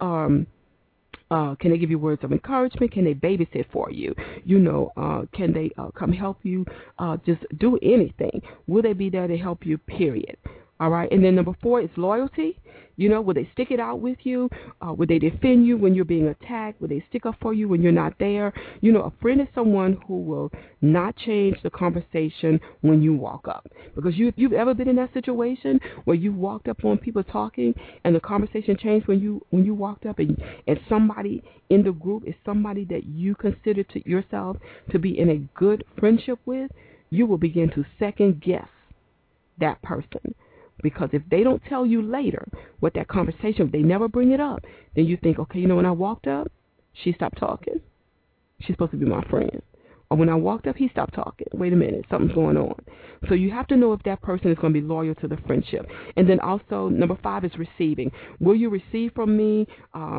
can they give you words of encouragement? Can they babysit for you? Can they come help you? Just do anything. Will they be there to help you, period? All right. And then number 4 is loyalty. Will they stick it out with you? Will they defend you when you're being attacked? Will they stick up for you when you're not there? A friend is someone who will not change the conversation when you walk up. Because if you've ever been in that situation where you walked up on people talking and the conversation changed when you walked up, and somebody in the group is somebody that you consider to yourself to be in a good friendship with, you will begin to second guess that person. Because if they don't tell you later what that conversation, if they never bring it up, then you think, okay, when I walked up, she stopped talking. She's supposed to be my friend. Or when I walked up, he stopped talking. Wait a minute, something's going on. So you have to know if that person is going to be loyal to the friendship. And then also, number 5 is receiving. Will you receive from me?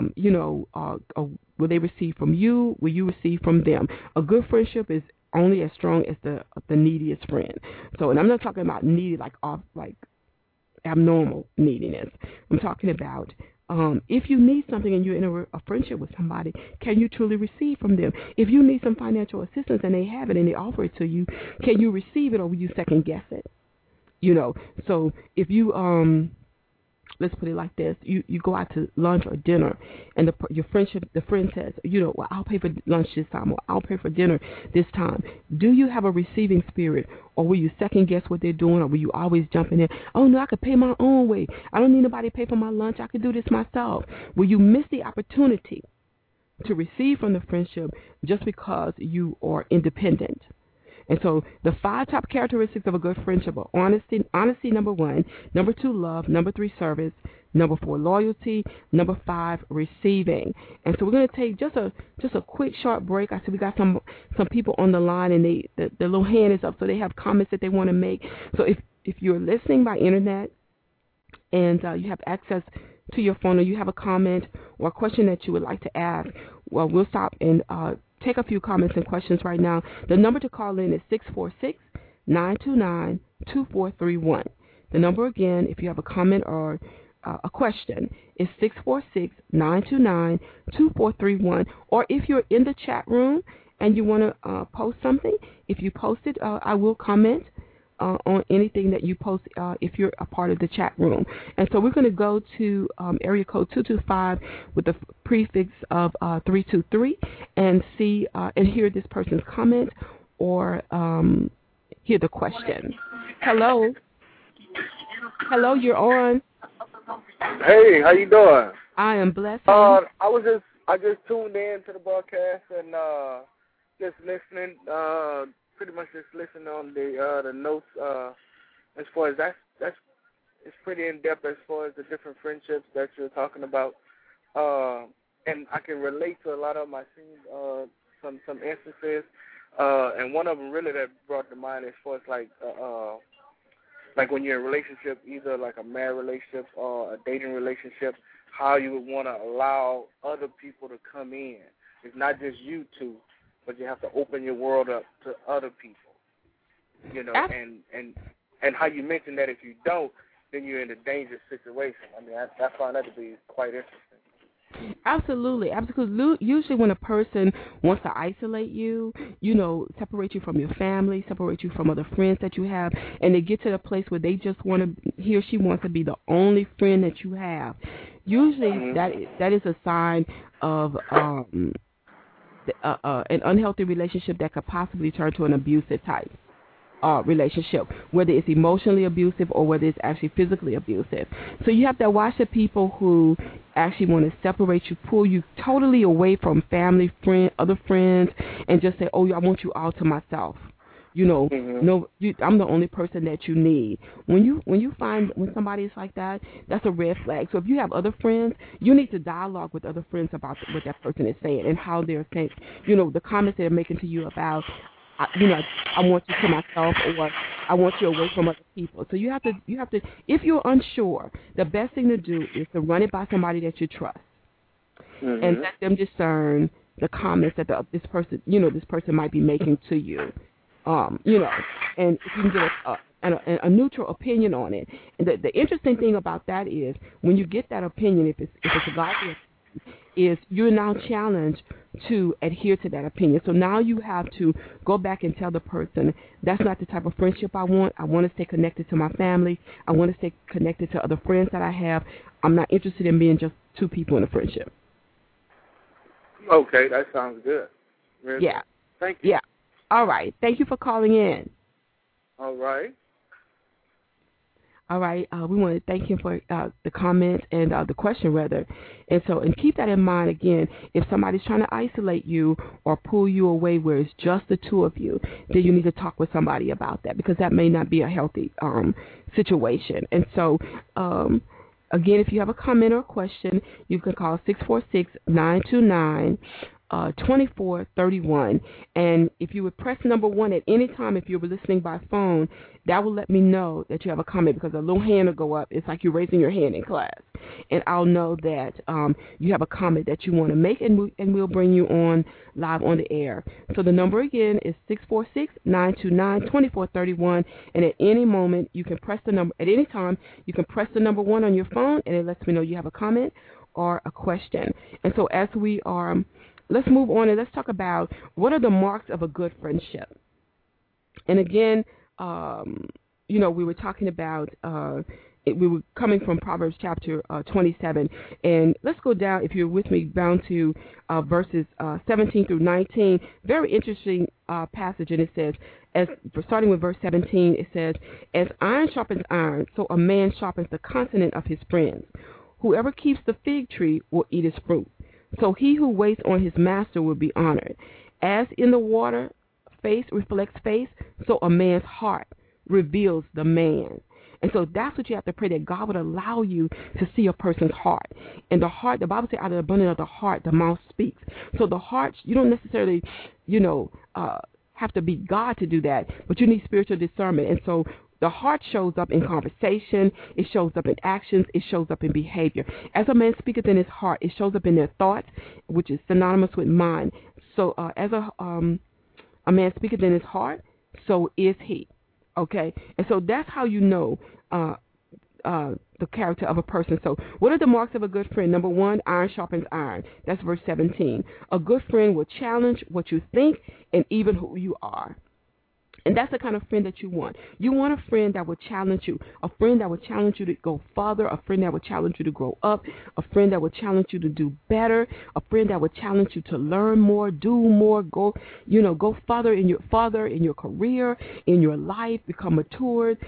Will they receive from you? Will you receive from them? A good friendship is only as strong as the neediest friend. So, and I'm not talking about needy like abnormal neediness. I'm talking about if you need something and you're in a friendship with somebody, can you truly receive from them? If you need some financial assistance and they have it and they offer it to you, can you receive it or will you second guess it? So if you let's put it like this: you go out to lunch or dinner, and the friend says, well, I'll pay for lunch this time, or I'll pay for dinner this time. Do you have a receiving spirit, or will you second guess what they're doing, or will you always jump in there? Oh no, I could pay my own way. I don't need nobody to pay for my lunch. I could do this myself. Will you miss the opportunity to receive from the friendship just because you are independent? And so the 5 top characteristics of a good friendship are honesty, number 1, number 2, love, number 3, service, number 4, loyalty, number 5, receiving. And so we're going to take just a quick short break. I see we got some people on the line, and the little hand is up, so they have comments that they want to make. So if you're listening by internet, and you have access to your phone, or you have a comment or a question that you would like to ask, well, we'll stop and take a few comments and questions right now. The number to call in is 646-929-2431. The number again, if you have a comment or a question, is 646-929-2431. Or if you're in the chat room and you want to post something, if you post it, I will comment on anything that you post if you're a part of the chat room. And so we're going to go to area code 225 with the prefix of 323 and see and hear this person's comment or hear the question. Hello. Hello, you're on. Hey, how you doing? I am blessed. I just tuned in to the broadcast and just listening. Pretty much just listening on the notes. As far as that's it's pretty in depth as far as the different friendships that you're talking about. And I can relate to a lot of them. I've seen some instances, and one of them really that brought to mind as far as like when you're in a relationship, either like a married relationship or a dating relationship, how you would want to allow other people to come in. It's not just you two, but you have to open your world up to other people, you know, and how you mentioned that if you don't, then you're in a dangerous situation. I mean, I found that to be quite interesting. Absolutely, absolutely. Usually when a person wants to isolate you, you know, separate you from your family, separate you from other friends that you have, and they get to the place where they just want to, he or she wants to be the only friend that you have, usually that is a sign of an unhealthy relationship that could possibly turn to an abusive type relationship, whether it's emotionally abusive or whether it's actually physically abusive. So you have to watch the people who actually want to separate you, pull you totally away from family, other friends, and just say, oh, I want you all to myself. You know, I'm the only person that you need. When you find when somebody is like that, that's a red flag. So if you have other friends, you need to dialogue with other friends about what that person is saying and how they're saying, you know, the comments they're making to you about, you know, I want you to myself, or I want you away from other people. So you have to, if you're unsure, the best thing to do is to run it by somebody that you trust, and let them discern the comments that this person might be making to you. You know, and if you can get a neutral opinion on it. And the interesting thing about that is when you get that opinion, if it's a godly opinion, is you're now challenged to adhere to that opinion. So now you have to go back and tell the person, that's not the type of friendship I want. I want to stay connected to my family. I want to stay connected to other friends that I have. I'm not interested in being just two people in a friendship. Okay, that sounds good. Really yeah. Good. Thank you. Yeah. All right. Thank you for calling in. All right. All right. We want to thank him for the comment and the question, rather. And keep that in mind, again, if somebody's trying to isolate you or pull you away where it's just the two of you, then you need to talk with somebody about that, because that may not be a healthy situation. And so, again, if you have a comment or a question, you can call 646-929 2431, and if you would press number 1 at any time if you were listening by phone, that will let me know that you have a comment, because a little hand will go up. It's like you're raising your hand in class, and I'll know that you have a comment that you want to make, and we'll bring you on live on the air. So the number again is 646-929-2431, and at any moment you can press the number, at any time you can press the number 1 on your phone, and it lets me know you have a comment or a question. And so as we are, let's move on and let's talk about what are the marks of a good friendship. And again, you know, we were talking about, we were coming from Proverbs chapter 27. And let's go down, if you're with me, down to verses 17 through 19. Very interesting passage. And it says, starting with verse 17, it says, as iron sharpens iron, so a man sharpens the countenance of his friends. Whoever keeps the fig tree will eat its fruit. So he who waits on his master will be honored. As in the water, face reflects face, so a man's heart reveals the man. And so that's what you have to pray, that God would allow you to see a person's heart. And the heart, the Bible says, out of the abundance of the heart, the mouth speaks. So the heart, you don't necessarily, you know, have to be God to do that, but you need spiritual discernment. And so The heart shows up in conversation. It shows up in actions. It shows up in behavior. As a man speaketh in his heart, it shows up in their thoughts, which is synonymous with mind. So as a man speaketh in his heart, so is he. Okay? And so that's how you know the character of a person. So what are the marks of a good friend? Number one, iron sharpens iron. That's verse 17. A good friend will challenge what you think and even who you are. And that's the kind of friend that you want. You want a friend that will challenge you, a friend that will challenge you to go farther, a friend that will challenge you to grow up, a friend that will challenge you to do better, a friend that will challenge you to learn more, do more, go farther in your career, in your life, become matured,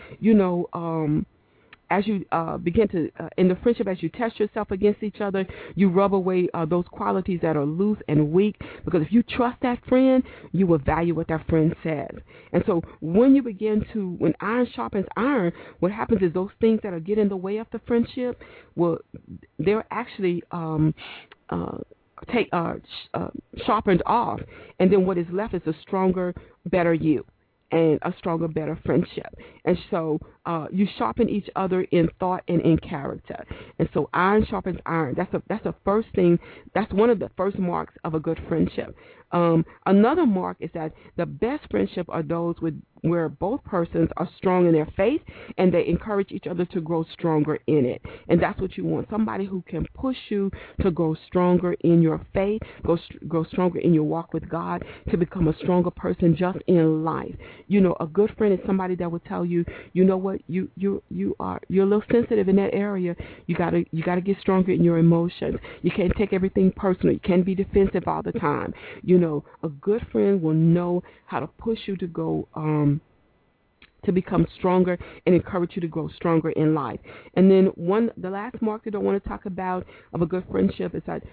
as you begin to, in the friendship, as you test yourself against each other, you rub away those qualities that are loose and weak. Because if you trust that friend, you will value what that friend says. And so when iron sharpens iron, what happens is those things that are getting in the way of the friendship, they're actually sharpened off. And then what is left is a stronger, better you. And a stronger, better friendship. And so you sharpen each other in thought and in character. And so iron sharpens iron. That's the first thing. That's one of the first marks of a good friendship. Another mark is that the best friendship are those where both persons are strong in their faith and they encourage each other to grow stronger in it. And that's what you want. Somebody who can push you to grow stronger in your faith, grow stronger in your walk with God, to become a stronger person just in life. A good friend is somebody that will tell you, you know what, you're a little sensitive in that area. You gotta get stronger in your emotions. You can't take everything personal. You can't be defensive all the time. A good friend will know how to push you to go to become stronger and encourage you to grow stronger in life. And then the last mark that I want to talk about of a good friendship is that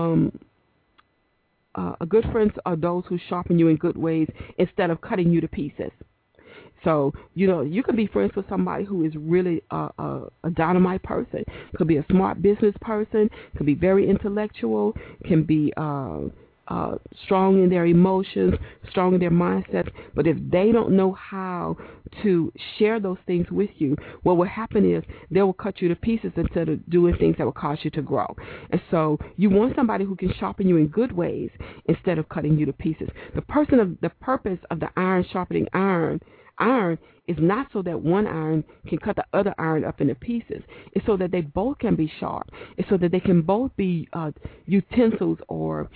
a good friends are those who sharpen you in good ways instead of cutting you to pieces. So, you can be friends with somebody who is really a dynamite person. Could be a smart business person, could be very intellectual, can be strong in their emotions, strong in their mindsets. But if they don't know how to share those things with you, what will happen is they will cut you to pieces instead of doing things that will cause you to grow. And so you want somebody who can sharpen you in good ways instead of cutting you to pieces. The purpose of the iron sharpening iron is not so that one iron can cut the other iron up into pieces. It's so that they both can be sharp. It's so that they can both be utensils or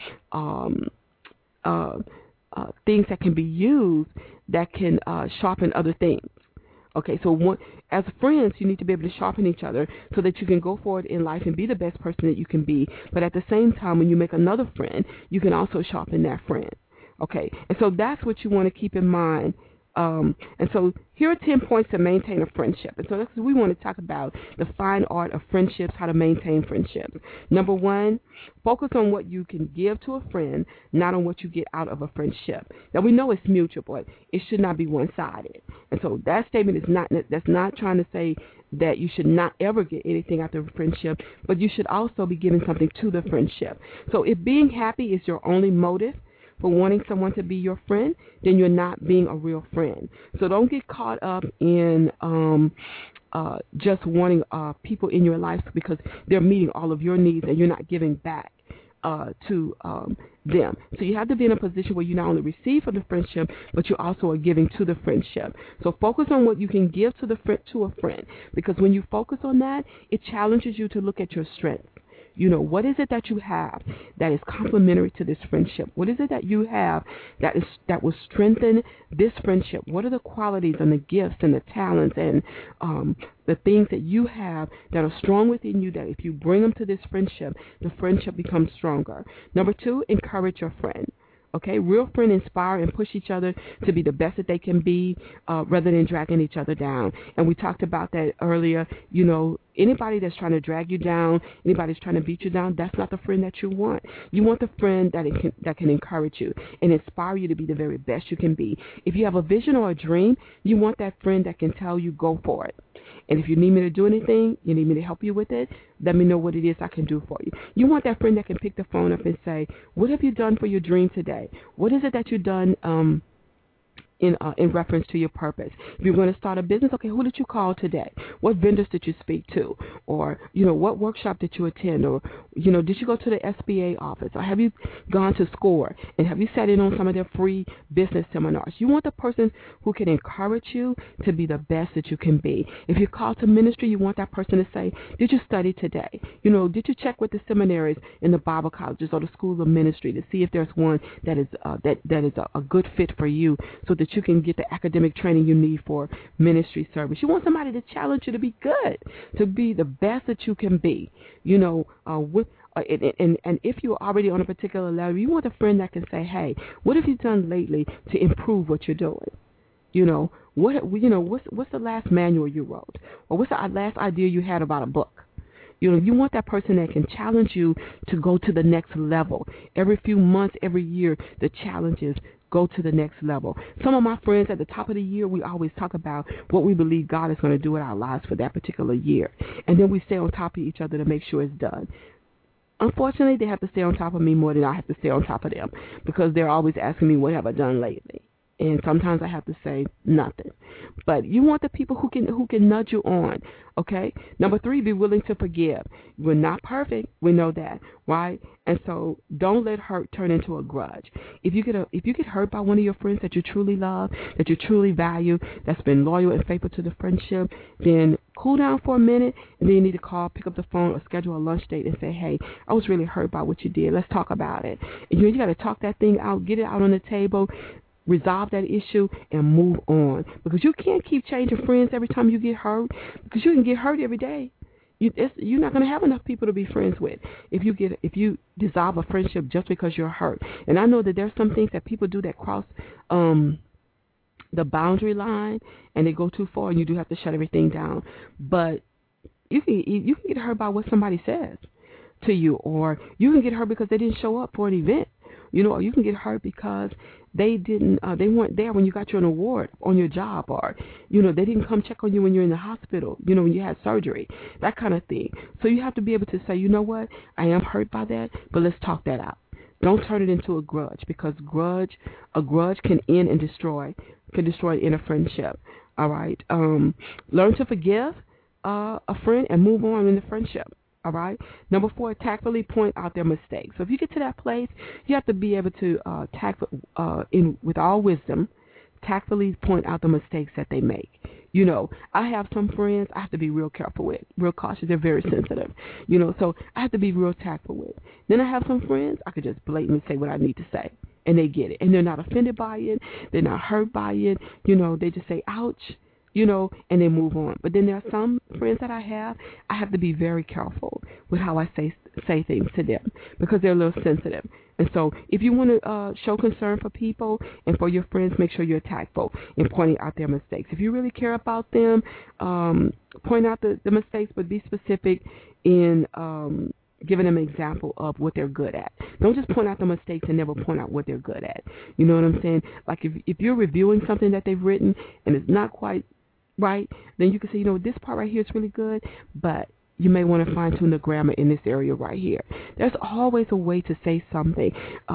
things that can be used that can sharpen other things. Okay, so as friends, you need to be able to sharpen each other so that you can go forward in life and be the best person that you can be. But at the same time, when you make another friend, you can also sharpen that friend. Okay, and so that's what you want to keep in mind. And so here are 10 points to maintain a friendship. And so we want to talk about the fine art of friendships, how to maintain friendships. Number one, focus on what you can give to a friend, not on what you get out of a friendship. Now, we know it's mutual, but it should not be one-sided. And so that statement that's not trying to say that you should not ever get anything out of a friendship, but you should also be giving something to the friendship. So if being happy is your only motive for wanting someone to be your friend, then you're not being a real friend. So don't get caught up in just wanting people in your life because they're meeting all of your needs and you're not giving back to them. So you have to be in a position where you not only receive from the friendship, but you also are giving to the friendship. So focus on what you can give to a friend, because when you focus on that, it challenges you to look at your strengths. What is it that you have that is complementary to this friendship? What is it that you have that will strengthen this friendship? What are the qualities and the gifts and the talents and the things that you have that are strong within you that if you bring them to this friendship, the friendship becomes stronger? Number two, encourage your friend. Okay, real friends inspire and push each other to be the best that they can be rather than dragging each other down. And we talked about that earlier. Anybody that's trying to drag you down, anybody that's trying to beat you down, that's not the friend that you want. You want the friend that can encourage you and inspire you to be the very best you can be. If you have a vision or a dream, you want that friend that can tell you, go for it. And if you need me to do anything, you need me to help you with it, let me know what it is I can do for you. You want that friend that can pick the phone up and say, what have you done for your dream today? What is it that you've done in reference to your purpose. If you're going to start a business, okay, who did you call today? What vendors did you speak to? Or, what workshop did you attend? Or, did you go to the SBA office? Or have you gone to SCORE? And have you sat in on some of their free business seminars? You want the person who can encourage you to be the best that you can be. If you're called to ministry, you want that person to say, did you study today? Did you check with the seminaries in the Bible colleges or the schools of ministry to see if there's one that is a good fit for you, so that you can get the academic training you need for ministry service. You want somebody to challenge you to be good, to be the best that you can be. And if you're already on a particular level, you want a friend that can say, hey, what have you done lately to improve what you're doing? What's the last manual you wrote? Or what's the last idea you had about a book? You want that person that can challenge you to go to the next level. Every few months, every year, the challenges go to the next level. Some of my friends at the top of the year, we always talk about what we believe God is going to do in our lives for that particular year. And then we stay on top of each other to make sure it's done. Unfortunately, they have to stay on top of me more than I have to stay on top of them, because they're always asking me, what have I done lately? And sometimes I have to say nothing. But you want the people who can nudge you on, okay? Number 3, be willing to forgive. We're not perfect. We know that, right? And so don't let hurt turn into a grudge. If you get hurt by one of your friends that you truly love, that you truly value, that's been loyal and faithful to the friendship, then cool down for a minute, and then you need to call, pick up the phone, or schedule a lunch date and say, hey, I was really hurt by what you did. Let's talk about it. And you got to talk that thing out, get it out on the table, resolve that issue, and move on. Because you can't keep changing friends every time you get hurt, because you can get hurt every day. You're not going to have enough people to be friends with if you dissolve a friendship just because you're hurt. And I know that there's some things that people do that cross the boundary line, and they go too far, and you do have to shut everything down. But you can get hurt by what somebody says to you, or you can get hurt because they didn't show up for an event. Or you can get hurt because they weren't there when you got your award on your job, or, they didn't come check on you when you're in the hospital, when you had surgery, that kind of thing. So you have to be able to say, you know what, I am hurt by that, but let's talk that out. Don't turn it into a grudge, because a grudge can end and destroy in a friendship. All right. Learn to forgive a friend and move on in the friendship. All right. Number 4, tactfully point out their mistakes. So if you get to that place, you have to be able to with all wisdom, tactfully point out the mistakes that they make. I have some friends I have to be real careful with, real cautious. They're very sensitive. So I have to be real tactful with. Then I have some friends I could just blatantly say what I need to say, and they get it, and they're not offended by it. They're not hurt by it. They just say, ouch. And they move on. But then there are some friends that I have to be very careful with how I say things to them, because they're a little sensitive. And so if you want to show concern for people and for your friends, make sure you're tactful in pointing out their mistakes. If you really care about them, point out the mistakes, but be specific in giving them an example of what they're good at. Don't just point out the mistakes and never point out what they're good at. You know what I'm saying? Like if you're reviewing something that they've written and it's not quite right, then you can say, this part right here is really good, but you may want to fine-tune the grammar in this area right here. There's always a way to say something.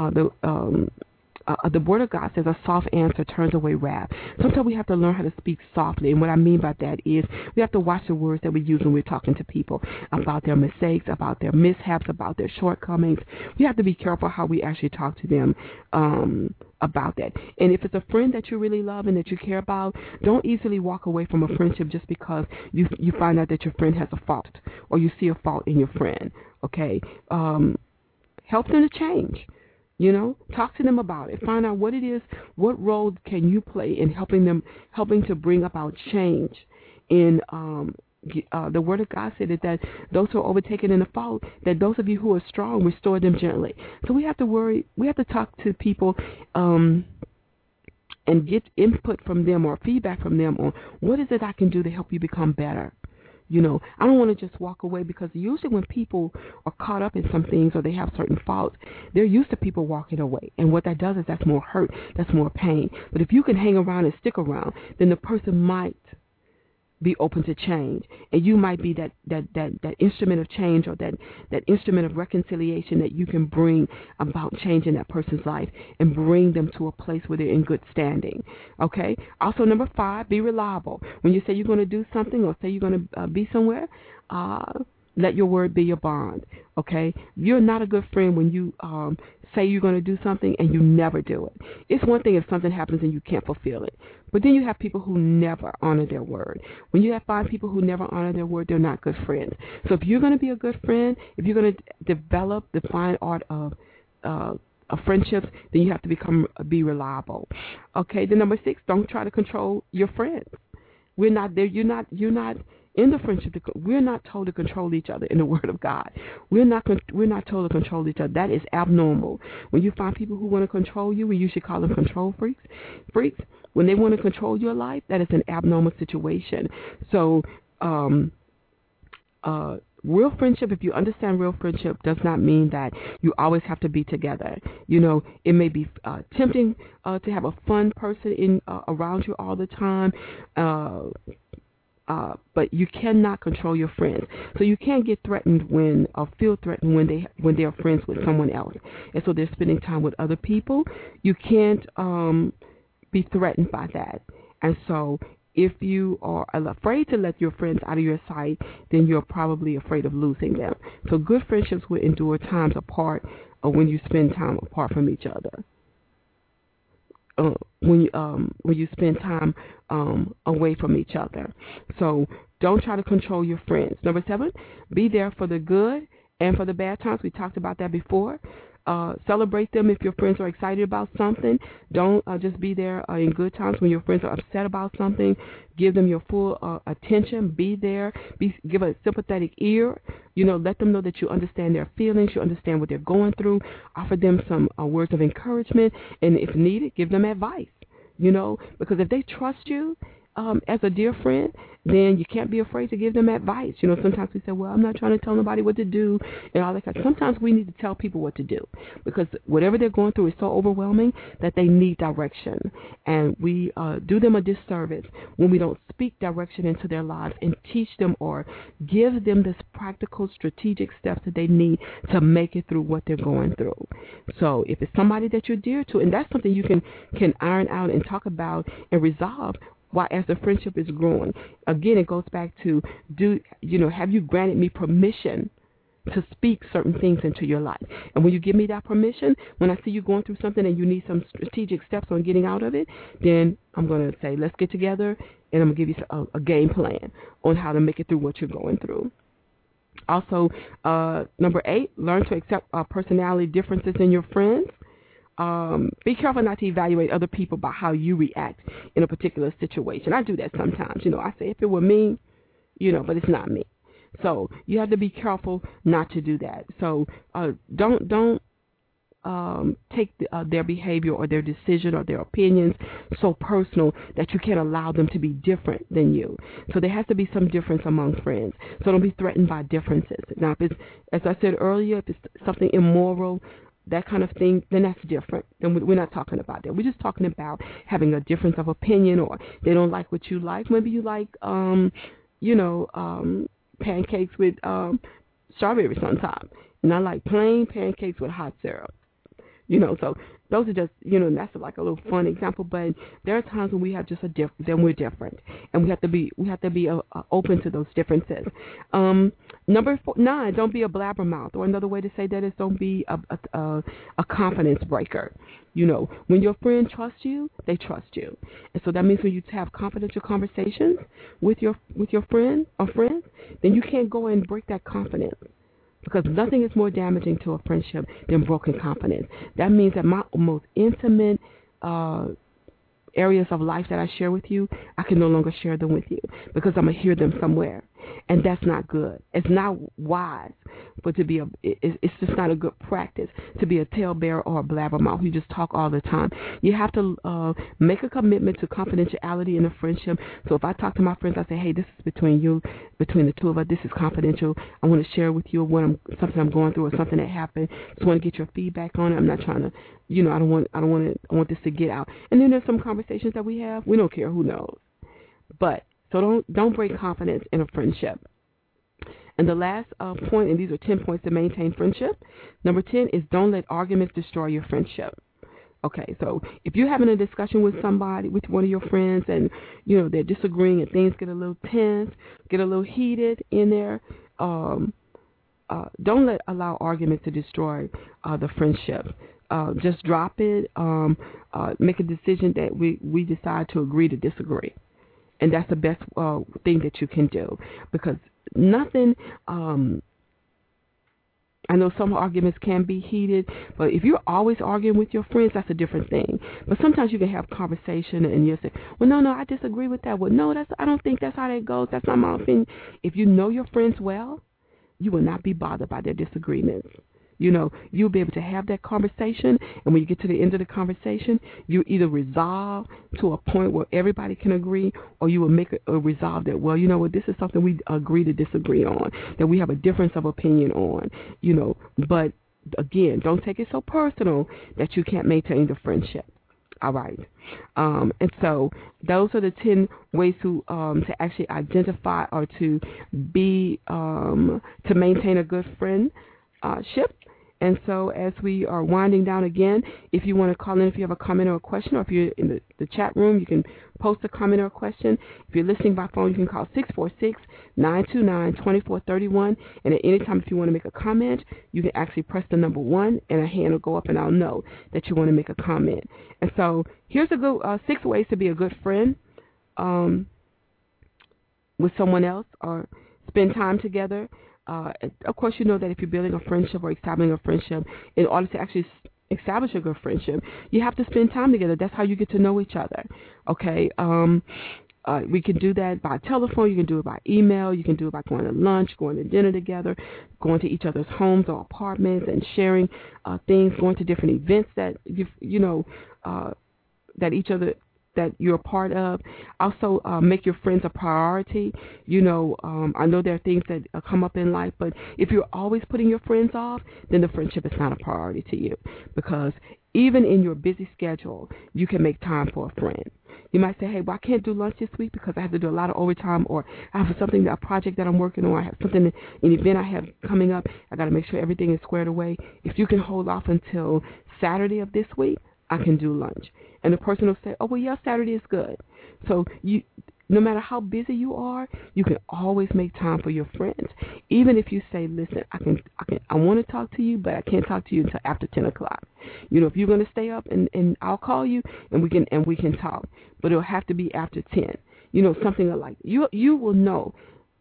The Word of God says a soft answer turns away wrath. Sometimes we have to learn how to speak softly, and what I mean by that is we have to watch the words that we use when we're talking to people about their mistakes, about their mishaps, about their shortcomings. We have to be careful how we actually talk to them about that. And if it's a friend that you really love and that you care about, don't easily walk away from a friendship just because you find out that your friend has a fault, or you see a fault in your friend. Okay? Help them to change. Talk to them about it. Find out what it is, what role can you play in helping to bring about change in the Word of God said that those who are overtaken in a fault, that those of you who are strong, restore them gently. So we have to talk to people and get input from them or feedback from them on what is it I can do to help you become better. I don't want to just walk away, because usually when people are caught up in some things or they have certain faults, they're used to people walking away. And what that does is that's more hurt, that's more pain. But if you can hang around and stick around, then the person might be open to change, and you might be that instrument of change, or that instrument of reconciliation that you can bring about change in that person's life and bring them to a place where they're in good standing. Okay. Also, number 5, be reliable. When you say you're going to do something, or say you're going to be somewhere, let your word be your bond. Okay. You're not a good friend when you say you're going to do something and you never do it. It's one thing if something happens and you can't fulfill it, but then you have people who never honor their word. When you have 5 people who never honor their word, they're not good friends. So if you're going to be a good friend, if you're going to develop the fine art of friendships, then you have to be reliable. Okay. Then number 6, don't try to control your friends. We're not there. You're not in the friendship. We're not told to control each other in the Word of God. We're not told to control each other. That is abnormal. When you find people who want to control you, we usually call them control freaks. When they want to control your life, that is an abnormal situation. So, real friendship, if you understand real friendship, does not mean that you always have to be together. You know, it may be tempting to have a fun person around you all the time, but you cannot control your friends. So you can't get threatened or feel threatened when they are friends with someone else, and so they're spending time with other people. You can't be threatened by that. And so if you are afraid to let your friends out of your sight, then you're probably afraid of losing them. So good friendships will endure times apart, or when you spend time apart from each other. When you spend time away from each other. So don't try to control your friends. Number 7, be there for the good and for the bad times. We talked about that before. Celebrate them if your friends are excited about something. Don't just be there in good times when your friends are upset about something. Give them your full attention. Be there. Give a sympathetic ear. You know, let them know that you understand their feelings. You understand what they're going through. Offer them some words of encouragement, and if needed, give them advice. You know, because if they trust you as a dear friend, then you can't be afraid to give them advice. You know, sometimes we say, well, I'm not trying to tell nobody what to do and all that kind of. Sometimes we need to tell people what to do, because whatever they're going through is so overwhelming that they need direction. And we do them a disservice when we don't speak direction into their lives and teach them or give them this practical, strategic steps that they need to make it through what they're going through. So if it's somebody that you're dear to, and that's something you can iron out and talk about and resolve, why, as the friendship is growing. Again, it goes back to, have you granted me permission to speak certain things into your life? And when you give me that permission, when I see you going through something and you need some strategic steps on getting out of it, then I'm going to say, let's get together, and I'm going to give you a game plan on how to make it through what you're going through. Also, number 8, learn to accept personality differences in your friends. Be careful not to evaluate other people by how you react in a particular situation. I do that sometimes. I say, if it were me, but it's not me. So you have to be careful not to do that. So don't take their behavior or their decision or their opinions so personal that you can't allow them to be different than you. So there has to be some difference among friends. So don't be threatened by differences. Now, if it's, as I said earlier, if it's something immoral, that kind of thing, then that's different. Then we're not talking about that. We're just talking about having a difference of opinion, or they don't like what you like. Maybe you like, pancakes with strawberries on top, and I like plain pancakes with hot syrup. So those are just, that's like a little fun example. But there are times when we have just then we're different, and we have to be open to those differences. Number 9, don't be a blabbermouth, or another way to say that is don't be a confidence breaker. When your friend trusts you, they trust you, and so that means when you have confidential conversations with your friend or friends, then you can't go and break that confidence. Because nothing is more damaging to a friendship than broken confidence. That means that my most intimate areas of life that I share with you, I can no longer share them with you because I'm going to hear them somewhere. And that's not good. It's not wise, but it's just not a good practice to be a talebearer or a blabbermouth. You just talk all the time. You have to make a commitment to confidentiality in a friendship. So if I talk to my friends, I say, hey, this is between the two of us. This is confidential. I want to share with you something I'm going through or something that happened. Just want to get your feedback on it. I'm not trying to, I want this to get out. And then there's some conversations that we have. We don't care who knows. But So don't break confidence in a friendship. And the last point, and these are 10 points to maintain friendship. Number 10 is don't let arguments destroy your friendship. Okay, so if you're having a discussion with somebody, with one of your friends, and they're disagreeing and things get a little tense, get a little heated in there, don't allow arguments to destroy the friendship. Just drop it. Make a decision that we decide to agree to disagree, and that's the best thing that you can do, because nothing. I know some arguments can be heated, but if you're always arguing with your friends, that's a different thing. But sometimes you can have conversation and you'll say, well, no, I disagree with that. Well, no, I don't think that's how that goes. That's not my opinion. If you know your friends well, you will not be bothered by their disagreements. You'll be able to have that conversation, and when you get to the end of the conversation, you either resolve to a point where everybody can agree, or you will make a resolve that, well, you know what, this is something we agree to disagree on, that we have a difference of opinion on, But, again, don't take it so personal that you can't maintain the friendship. All right. And so those are the 10 ways to actually identify or to be to maintain a good friendship. And so as we are winding down again, if you want to call in, if you have a comment or a question, or if you're in the chat room, you can post a comment or a question. If you're listening by phone, you can call 646-929-2431. And at any time, if you want to make a comment, you can actually press the number 1, and a hand will go up, and I'll know that you want to make a comment. And so here's a good 6 ways to be a good friend with someone else, or spend time together. Of course, you know that if you're building a friendship or establishing a friendship, in order to actually establish a good friendship, you have to spend time together. That's how you get to know each other. Okay. We can do that by telephone. You can do it by email. You can do it by going to lunch, going to dinner together, going to each other's homes or apartments, and sharing things, going to different events that that you're a part of. Also, make your friends a priority. I know there are things that come up in life, but if you're always putting your friends off, then the friendship is not a priority to you, because even in your busy schedule, you can make time for a friend. You might say, hey, well, I can't do lunch this week because I have to do a lot of overtime, or I have a project that I'm working on, I have an event I have coming up, I got to make sure everything is squared away. If you can hold off until Saturday of this week, I can do lunch. And the person will say, oh, well, yeah, Saturday is good. So no matter how busy you are, you can always make time for your friends. Even if you say, listen, I want to talk to you, but I can't talk to you until after 10 o'clock. If you're going to stay up, and I'll call you, and we can talk. But it'll have to be after 10. Something like you will know.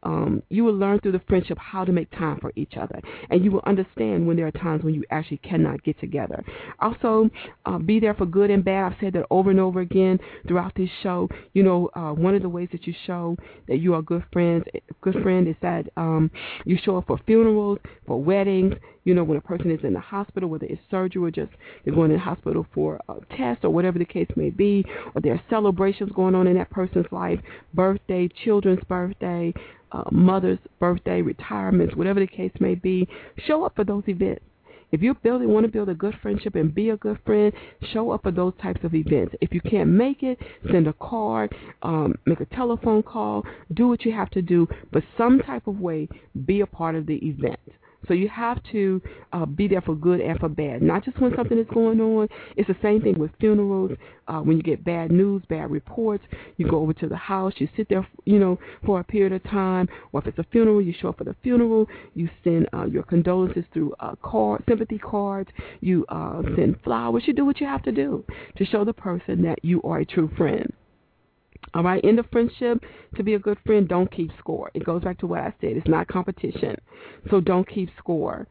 You will learn through the friendship how to make time for each other, and you will understand when there are times when you actually cannot get together. Also, be there for good and bad. I've said that over and over again throughout this show. One of the ways that you show that you are good friend is that you show up for funerals, for weddings. When a person is in the hospital, whether it's surgery or just they're going to the hospital for a test or whatever the case may be, or there are celebrations going on in that person's life, birthday, children's birthday, mother's birthday, retirements, whatever the case may be, show up for those events. If you want to build a good friendship and be a good friend, show up for those types of events. If you can't make it, send a card, make a telephone call, do what you have to do, but some type of way, be a part of the event. So you have to be there for good and for bad, not just when something is going on. It's the same thing with funerals. When you get bad news, bad reports, you go over to the house, you sit there, for a period of time. Or if it's a funeral, you show up for the funeral. You send your condolences through sympathy cards. You send flowers. You do what you have to do to show the person that you are a true friend. All right, in the friendship, to be a good friend, don't keep score. It goes back to what I said. It's not competition. So don't keep score.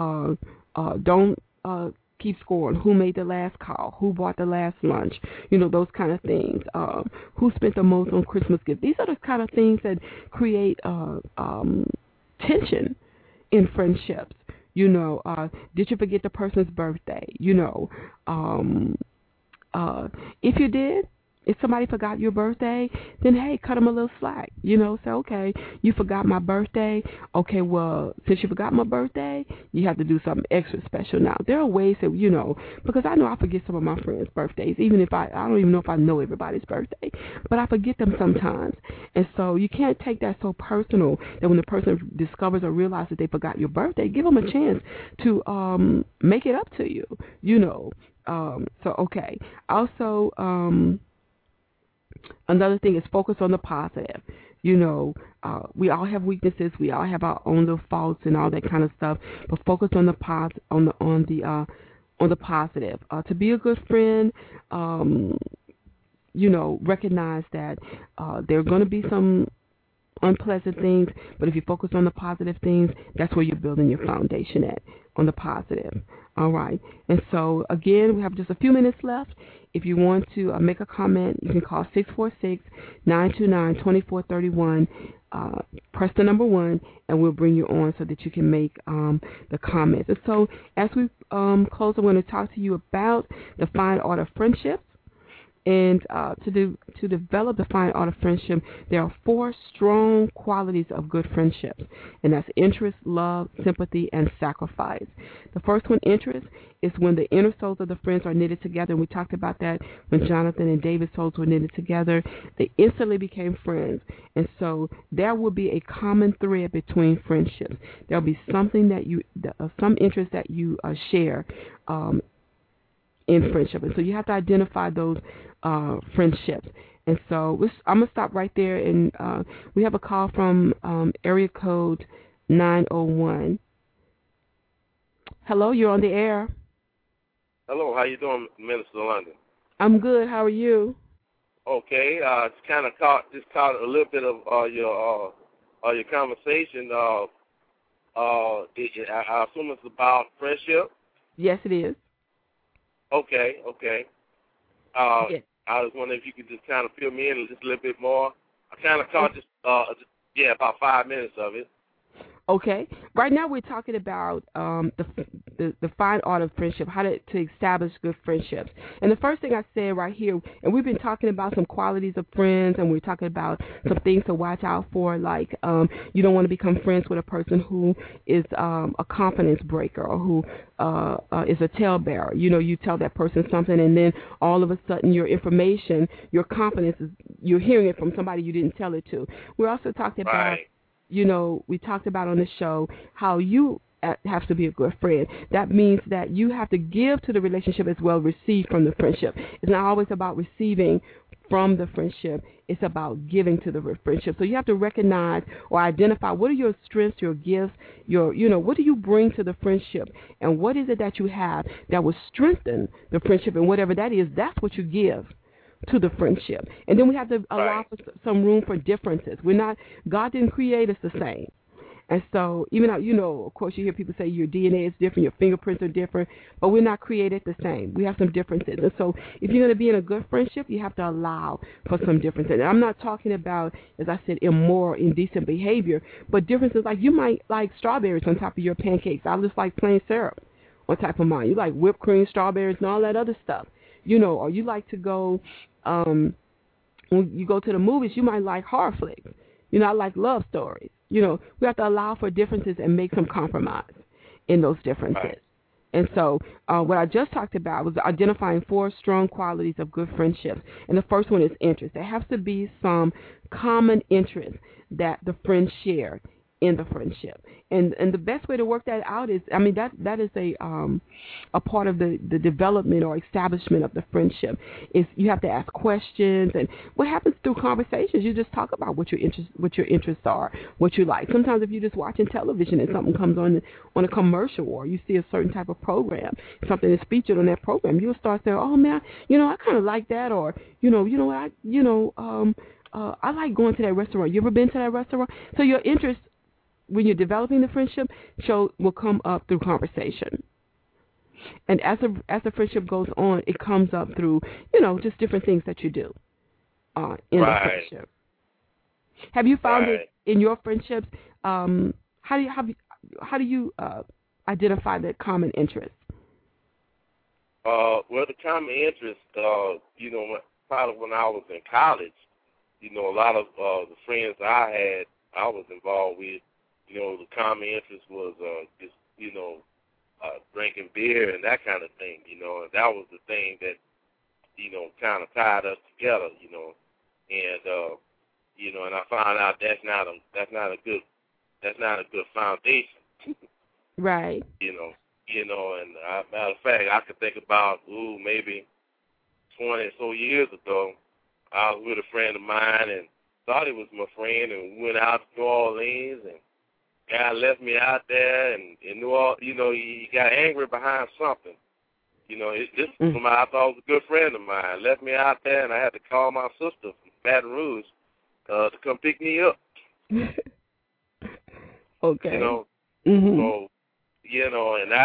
Don't keep score on who made the last call, who bought the last lunch, those kind of things. Who spent the most on Christmas gifts. These are the kind of things that create tension in friendships. Did you forget the person's birthday? If you did, If somebody forgot your birthday, then hey, cut them a little slack. Say, okay, you forgot my birthday. Okay, well, since you forgot my birthday, you have to do something extra special now. There are ways that, because I know I forget some of my friends' birthdays, even if I don't even know if I know everybody's birthday, but I forget them sometimes. And so you can't take that so personal that when the person discovers or realizes that they forgot your birthday, give them a chance to make it up to you, okay. Also, another thing is focus on the positive. We all have weaknesses. We all have our own little faults and all that kind of stuff. But focus on the on the positive. To be a good friend, recognize that there are going to be some unpleasant things, but if you focus on the positive things, that's where you're building your foundation at, on the positive. All right. And so, again, we have just a few minutes left. If you want to make a comment, you can call 646-929-2431. Press the number 1, and we'll bring you on so that you can make the comments. And so, as we close, I'm going to talk to you about the fine art of friendship. And to develop the fine art of friendship, there are 4 strong qualities of good friendships, and that's interest, love, sympathy, and sacrifice. The first one, interest, is when the inner souls of the friends are knitted together, and we talked about that when Jonathan and David's souls were knitted together. They instantly became friends, and so there will be a common thread between friendships. There will be something some interest that you share in friendship, and so you have to identify those friendships. And so I'm going to stop right there, and we have a call from area code 901. Hello, you're on the air. Hello, how you doing, Minister London? I'm good. How are you? Okay, kind of caught a little bit of your conversation. I assume it's about friendship. Yes, it is. Okay. Yes. I was wondering if you could just kind of fill me in just a little bit more. I kind of caught about 5 minutes of it. Okay. Right now we're talking about the fine art of friendship, how to establish good friendships. And the first thing I said right here, and we've been talking about some qualities of friends, and we're talking about some things to watch out for, like you don't want to become friends with a person who is a confidence breaker or who is a talebearer. You tell that person something, and then all of a sudden your information, your confidence, you're hearing it from somebody you didn't tell it to. We're also talking about... Right. We talked about on the show how you have to be a good friend. That means that you have to give to the relationship as well, receive from the friendship. It's not always about receiving from the friendship. It's about giving to the friendship. So you have to recognize or identify what are your strengths, your gifts, what do you bring to the friendship, and what is it that you have that will strengthen the friendship, and whatever that is, that's what you give to the friendship. And then we have to allow for some room for differences. God didn't create us the same. And so even though, of course, you hear people say your DNA is different, your fingerprints are different, but we're not created the same. We have some differences. And so if you're going to be in a good friendship, you have to allow for some differences. And I'm not talking about, as I said, immoral, indecent behavior, but differences like you might like strawberries on top of your pancakes. I just like plain syrup on top of mine. You like whipped cream, strawberries, and all that other stuff. Or you like to go, when you go to the movies, you might like horror flicks. I like love stories. We have to allow for differences and make some compromise in those differences. Right. And so what I just talked about was identifying 4 strong qualities of good friendships. And the first one is interest. There has to be some common interest that the friends share in the friendship. And the best way to work that out is, that is a part of the development or establishment of the friendship, is you have to ask questions. And what happens through conversations, you just talk about what your interests are, what you like. Sometimes if you're just watching television and something comes on a commercial, or you see a certain type of program, something is featured on that program, you'll start saying, oh man, I kind of like that, or I like going to that restaurant. You ever been to that restaurant? So your interest, when you're developing the friendship, will come up through conversation. And as the friendship goes on, it comes up through, just different things that you do in the friendship. Have you found that in your friendships, how do you identify that common interest? Well, the common interest, probably when I was in college, you know, a lot of the friends I had, I was involved with, you know, the common interest was just, you know, drinking beer and that kind of thing, you know, and that was the thing that, you know, kind of tied us together, you know, and you know, and I found out that's not a good foundation. Right. You know, and matter of fact, I could think about maybe 20 or so years ago, I was with a friend of mine and thought he was my friend, and we went out to New Orleans, and guy left me out there, and in New Orleans, you know, he got angry behind something. You know, this was somebody I thought was a good friend of mine. Left me out there, and I had to call my sister from Baton Rouge to come pick me up. Okay. You know, so you know, and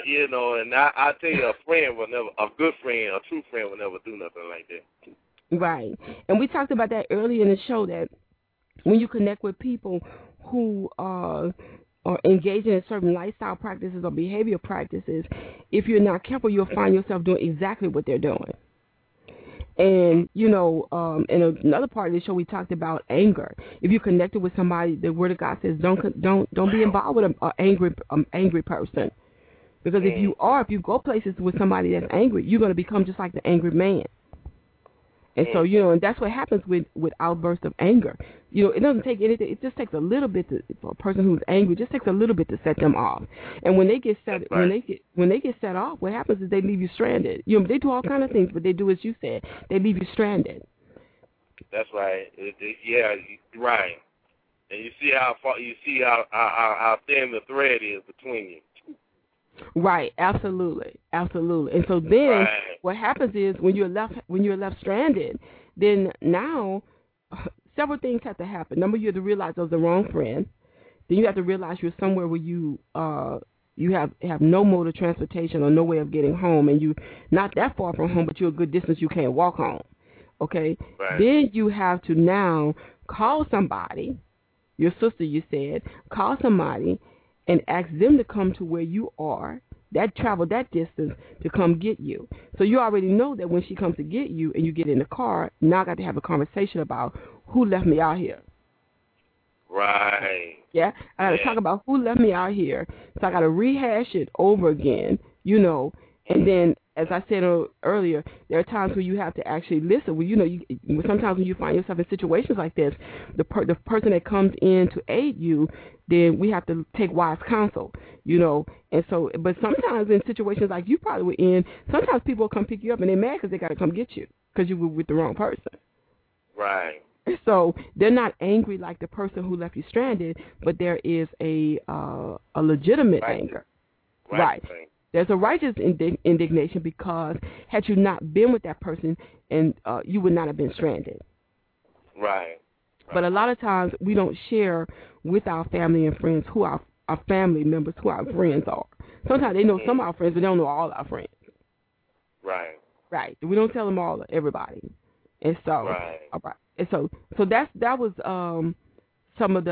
I tell you, a good friend, a true friend, will never do nothing like that. Right. And we talked about that earlier in the show, that when you connect with people who are engaging in certain lifestyle practices or behavior practices, if you're not careful, you'll find yourself doing exactly what they're doing. And, you know, in another part of the show, we talked about anger. If you're connected with somebody, the Word of God says don't be involved with an angry person. Because if you go places with somebody that's angry, you're going to become just like the angry man. And so, you know, and that's what happens with outbursts of anger. You know, it doesn't take anything. It just takes a little bit for a person who's angry. It just takes a little bit to set them off. And when they get set, when they get set off, what happens is they leave you stranded. You know, they do all kind of things, but they do as you said. They leave you stranded. That's right. Yeah, right. And you see how thin the thread is between you. Right, absolutely. And so then what happens is when you're left stranded, then now several things have to happen. Number, you have to realize it was the wrong friend. Then you have to realize you're somewhere where you have no mode of transportation or no way of getting home, and you're not that far from home, but you're a good distance, you can't walk home. Okay? Right. Then you have to now call somebody, your sister you said, call somebody and ask them to come to where you are, travel that distance to come get you. So you already know that when she comes to get you and you get in the car, now I got to have a conversation about who left me out here. Right. Yeah? I got to talk about who left me out here. So I got to rehash it over again, you know, and then, as I said earlier, there are times where you have to actually listen. Well, you know, sometimes when you find yourself in situations like this, the person that comes in to aid you, then we have to take wise counsel, you know. And so, but sometimes in situations like you probably were in, sometimes people will come pick you up and they're mad because they got to come get you because you were with the wrong person. Right. So they're not angry like the person who left you stranded, but there is a legitimate anger. Right. There's a righteous indignation because had you not been with that person, and you would not have been stranded. Right. But a lot of times we don't share with our family and friends who our family members, who our friends are. Sometimes they know some of our friends, but they don't know all our friends. Right. Right. We don't tell them all, everybody. And so, right. All right. And so that was some of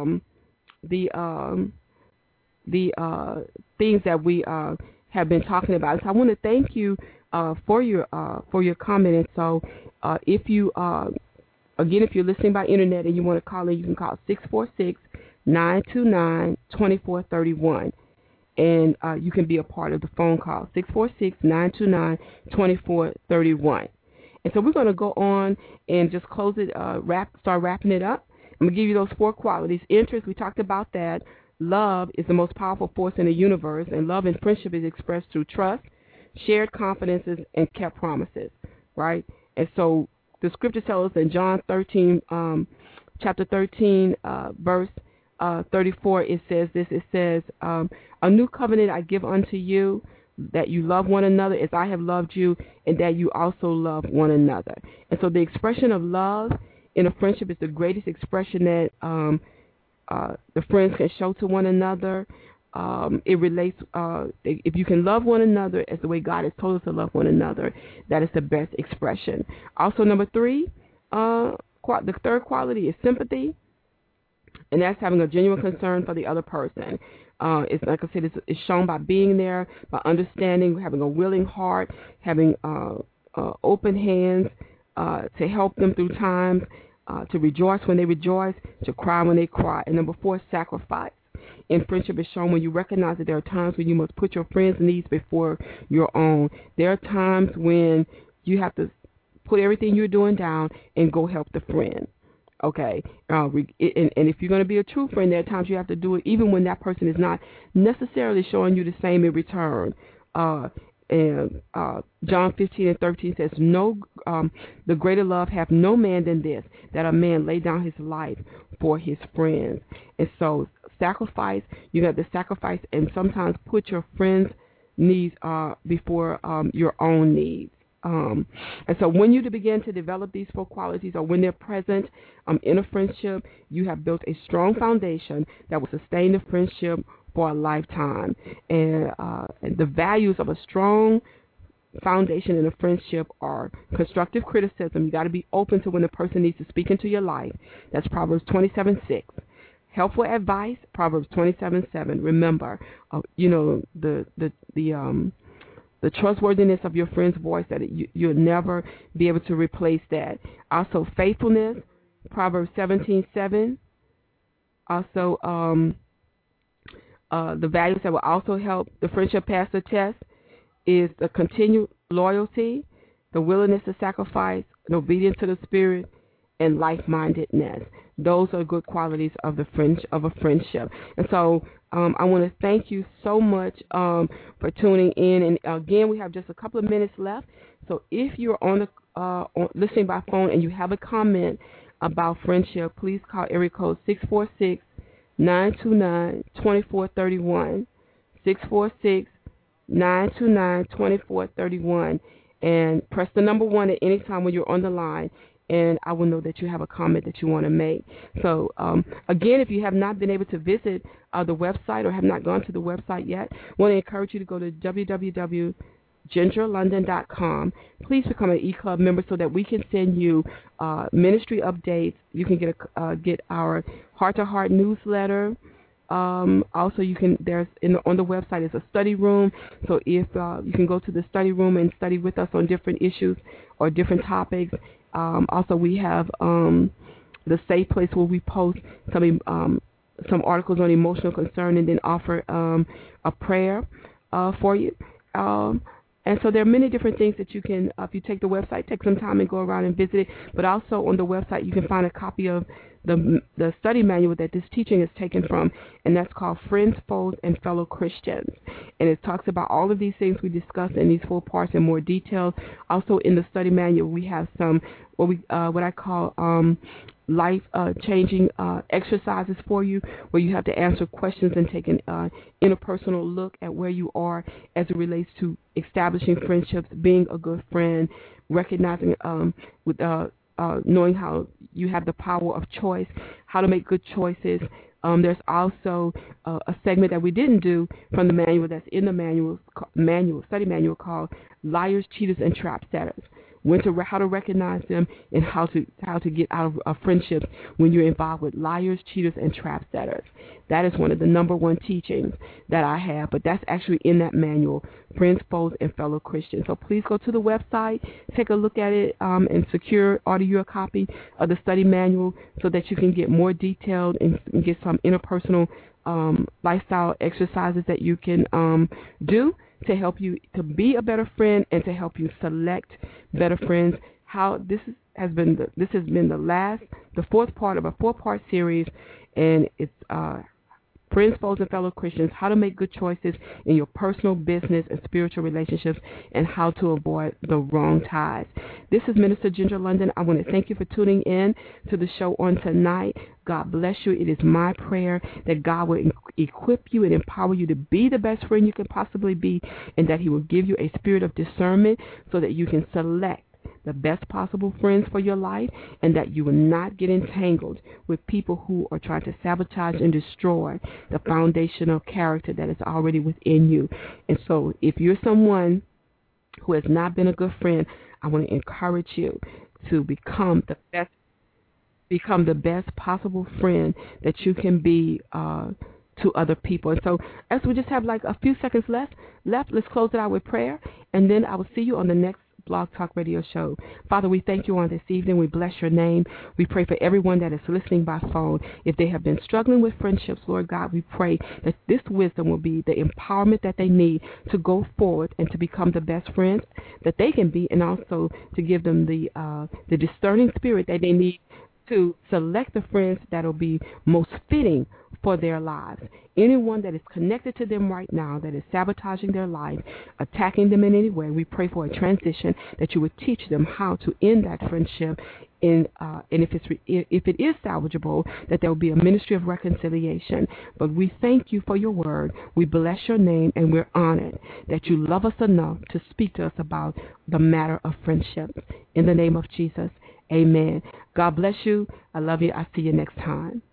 the things that we have been talking about. So I want to thank you for your comment. And so if you again, if you're listening by internet and you want to call in, you can call 646-929-2431. And you can be a part of the phone call, 646-929-2431. And so we're going to go on and just close it, start wrapping it up. I'm going to give you those 4 qualities. Interest, we talked about that. Love is the most powerful force in the universe, and love and friendship is expressed through trust, shared confidences, and kept promises, right? And so the scripture tells us in John 13, chapter 13, verse 34, it says this. It says, a new covenant I give unto you, that you love one another as I have loved you, and that you also love one another. And so the expression of love in a friendship is the greatest expression that the friends can show to one another. It relates, if you can love one another as the way God has told us to love one another, that is the best expression. Also, number 3, the third quality is sympathy, and that's having a genuine concern for the other person. It's like I said, it's shown by being there, by understanding, having a willing heart, having open hands, to help them through times, to rejoice when they rejoice, to cry when they cry. And number 4, sacrifice. In friendship is shown when you recognize that there are times when you must put your friend's needs before your own. There are times when you have to put everything you're doing down and go help the friend. Okay, and if you're going to be a true friend, there are times you have to do it even when that person is not necessarily showing you the same in return. And John 15:13 says, "No, the greater love hath no man than this, that a man lay down his life for his friends." And so, sacrifice. You have to sacrifice, and sometimes put your friends' needs before your own needs. And so when you begin to develop these 4 qualities, or when they're present in a friendship, you have built a strong foundation that will sustain the friendship for a lifetime. And the values of a strong foundation in a friendship are constructive criticism. You got to be open to when the person needs to speak into your life. That's Proverbs 27:6. Helpful advice, Proverbs 27:7. Remember, the trustworthiness of your friend's voice, that you'll never be able to replace that. Also, faithfulness, Proverbs 17:7. Also, the values that will also help the friendship pass the test is the continued loyalty, the willingness to sacrifice, and obedience to the Spirit, and like-mindedness. Those are good qualities of a friendship. And so I want to thank you so much for tuning in. And again, we have just a couple of minutes left. So if you're listening by phone and you have a comment about friendship, please call area code 646-929-2431, 646-929-2431, and press the number 1 at any time when you're on the line, and I will know that you have a comment that you want to make. So, again, if you have not been able to visit the website or have not gone to the website yet, I want to encourage you to go to www.gingerlondon.com. Please become an eClub member so that we can send you ministry updates. You can get our heart-to-heart newsletter. Also, you can on the website is a study room. So if you can go to the study room and study with us on different issues or different topics. Also, we have the safe place where we post some articles on emotional concern and then offer a prayer for you. And so there are many different things that you can, if you take the website, take some time and go around and visit it. But also on the website, you can find a copy of the study manual that this teaching is taken from, and that's called Friends, Foes, and Fellow Christians. And it talks about all of these things we discussed in these 4 parts in more detail. Also in the study manual, we have some what I call life-changing exercises for you, where you have to answer questions and take an interpersonal look at where you are as it relates to establishing friendships, being a good friend, recognizing knowing how you have the power of choice, how to make good choices. There's also a segment that we didn't do from the manual that's in the study manual called Liars, Cheaters, and Trap Setters. How to recognize them, and how to get out of friendships when you're involved with liars, cheaters, and trap setters. That is one of the number 1 teachings that I have, but that's actually in that manual, Friends, Foes, and Fellow Christians. So please go to the website, take a look at it, and order your copy of the study manual so that you can get more detailed and get some interpersonal lifestyle exercises that you can do to help you to be a better friend and to help you select better friends. This has been the 4th part of a 4-part series, and it's Friends, Foes, and Fellow Christians, how to make good choices in your personal, business, and spiritual relationships, and how to avoid the wrong ties. This is Minister Ginger London. I want to thank you for tuning in to the show on tonight. God bless you. It is my prayer that God will equip you and empower you to be the best friend you can possibly be, and that He will give you a spirit of discernment so that you can select the best possible friends for your life, and that you will not get entangled with people who are trying to sabotage and destroy the foundational character that is already within you. And so if you're someone who has not been a good friend, I want to encourage you to become the best possible friend that you can be to other people. And so as we just have like a few seconds left, let's close it out with prayer, and then I will see you on the next Blog Talk Radio Show. Father, we thank you on this evening. We bless your name. We pray for everyone that is listening by phone. If they have been struggling with friendships, Lord God, we pray that this wisdom will be the empowerment that they need to go forward and to become the best friends that they can be, and also to give them the discerning spirit that they need to select the friends that will be most fitting for their lives. Anyone that is connected to them right now that is sabotaging their life, attacking them in any way, we pray for a transition, that you would teach them how to end that friendship, and if it is salvageable, that there will be a ministry of reconciliation. But we thank you for your word. We bless your name, and we're honored that you love us enough to speak to us about the matter of friendship. In the name of Jesus, amen. God bless you. I love you. I'll see you next time.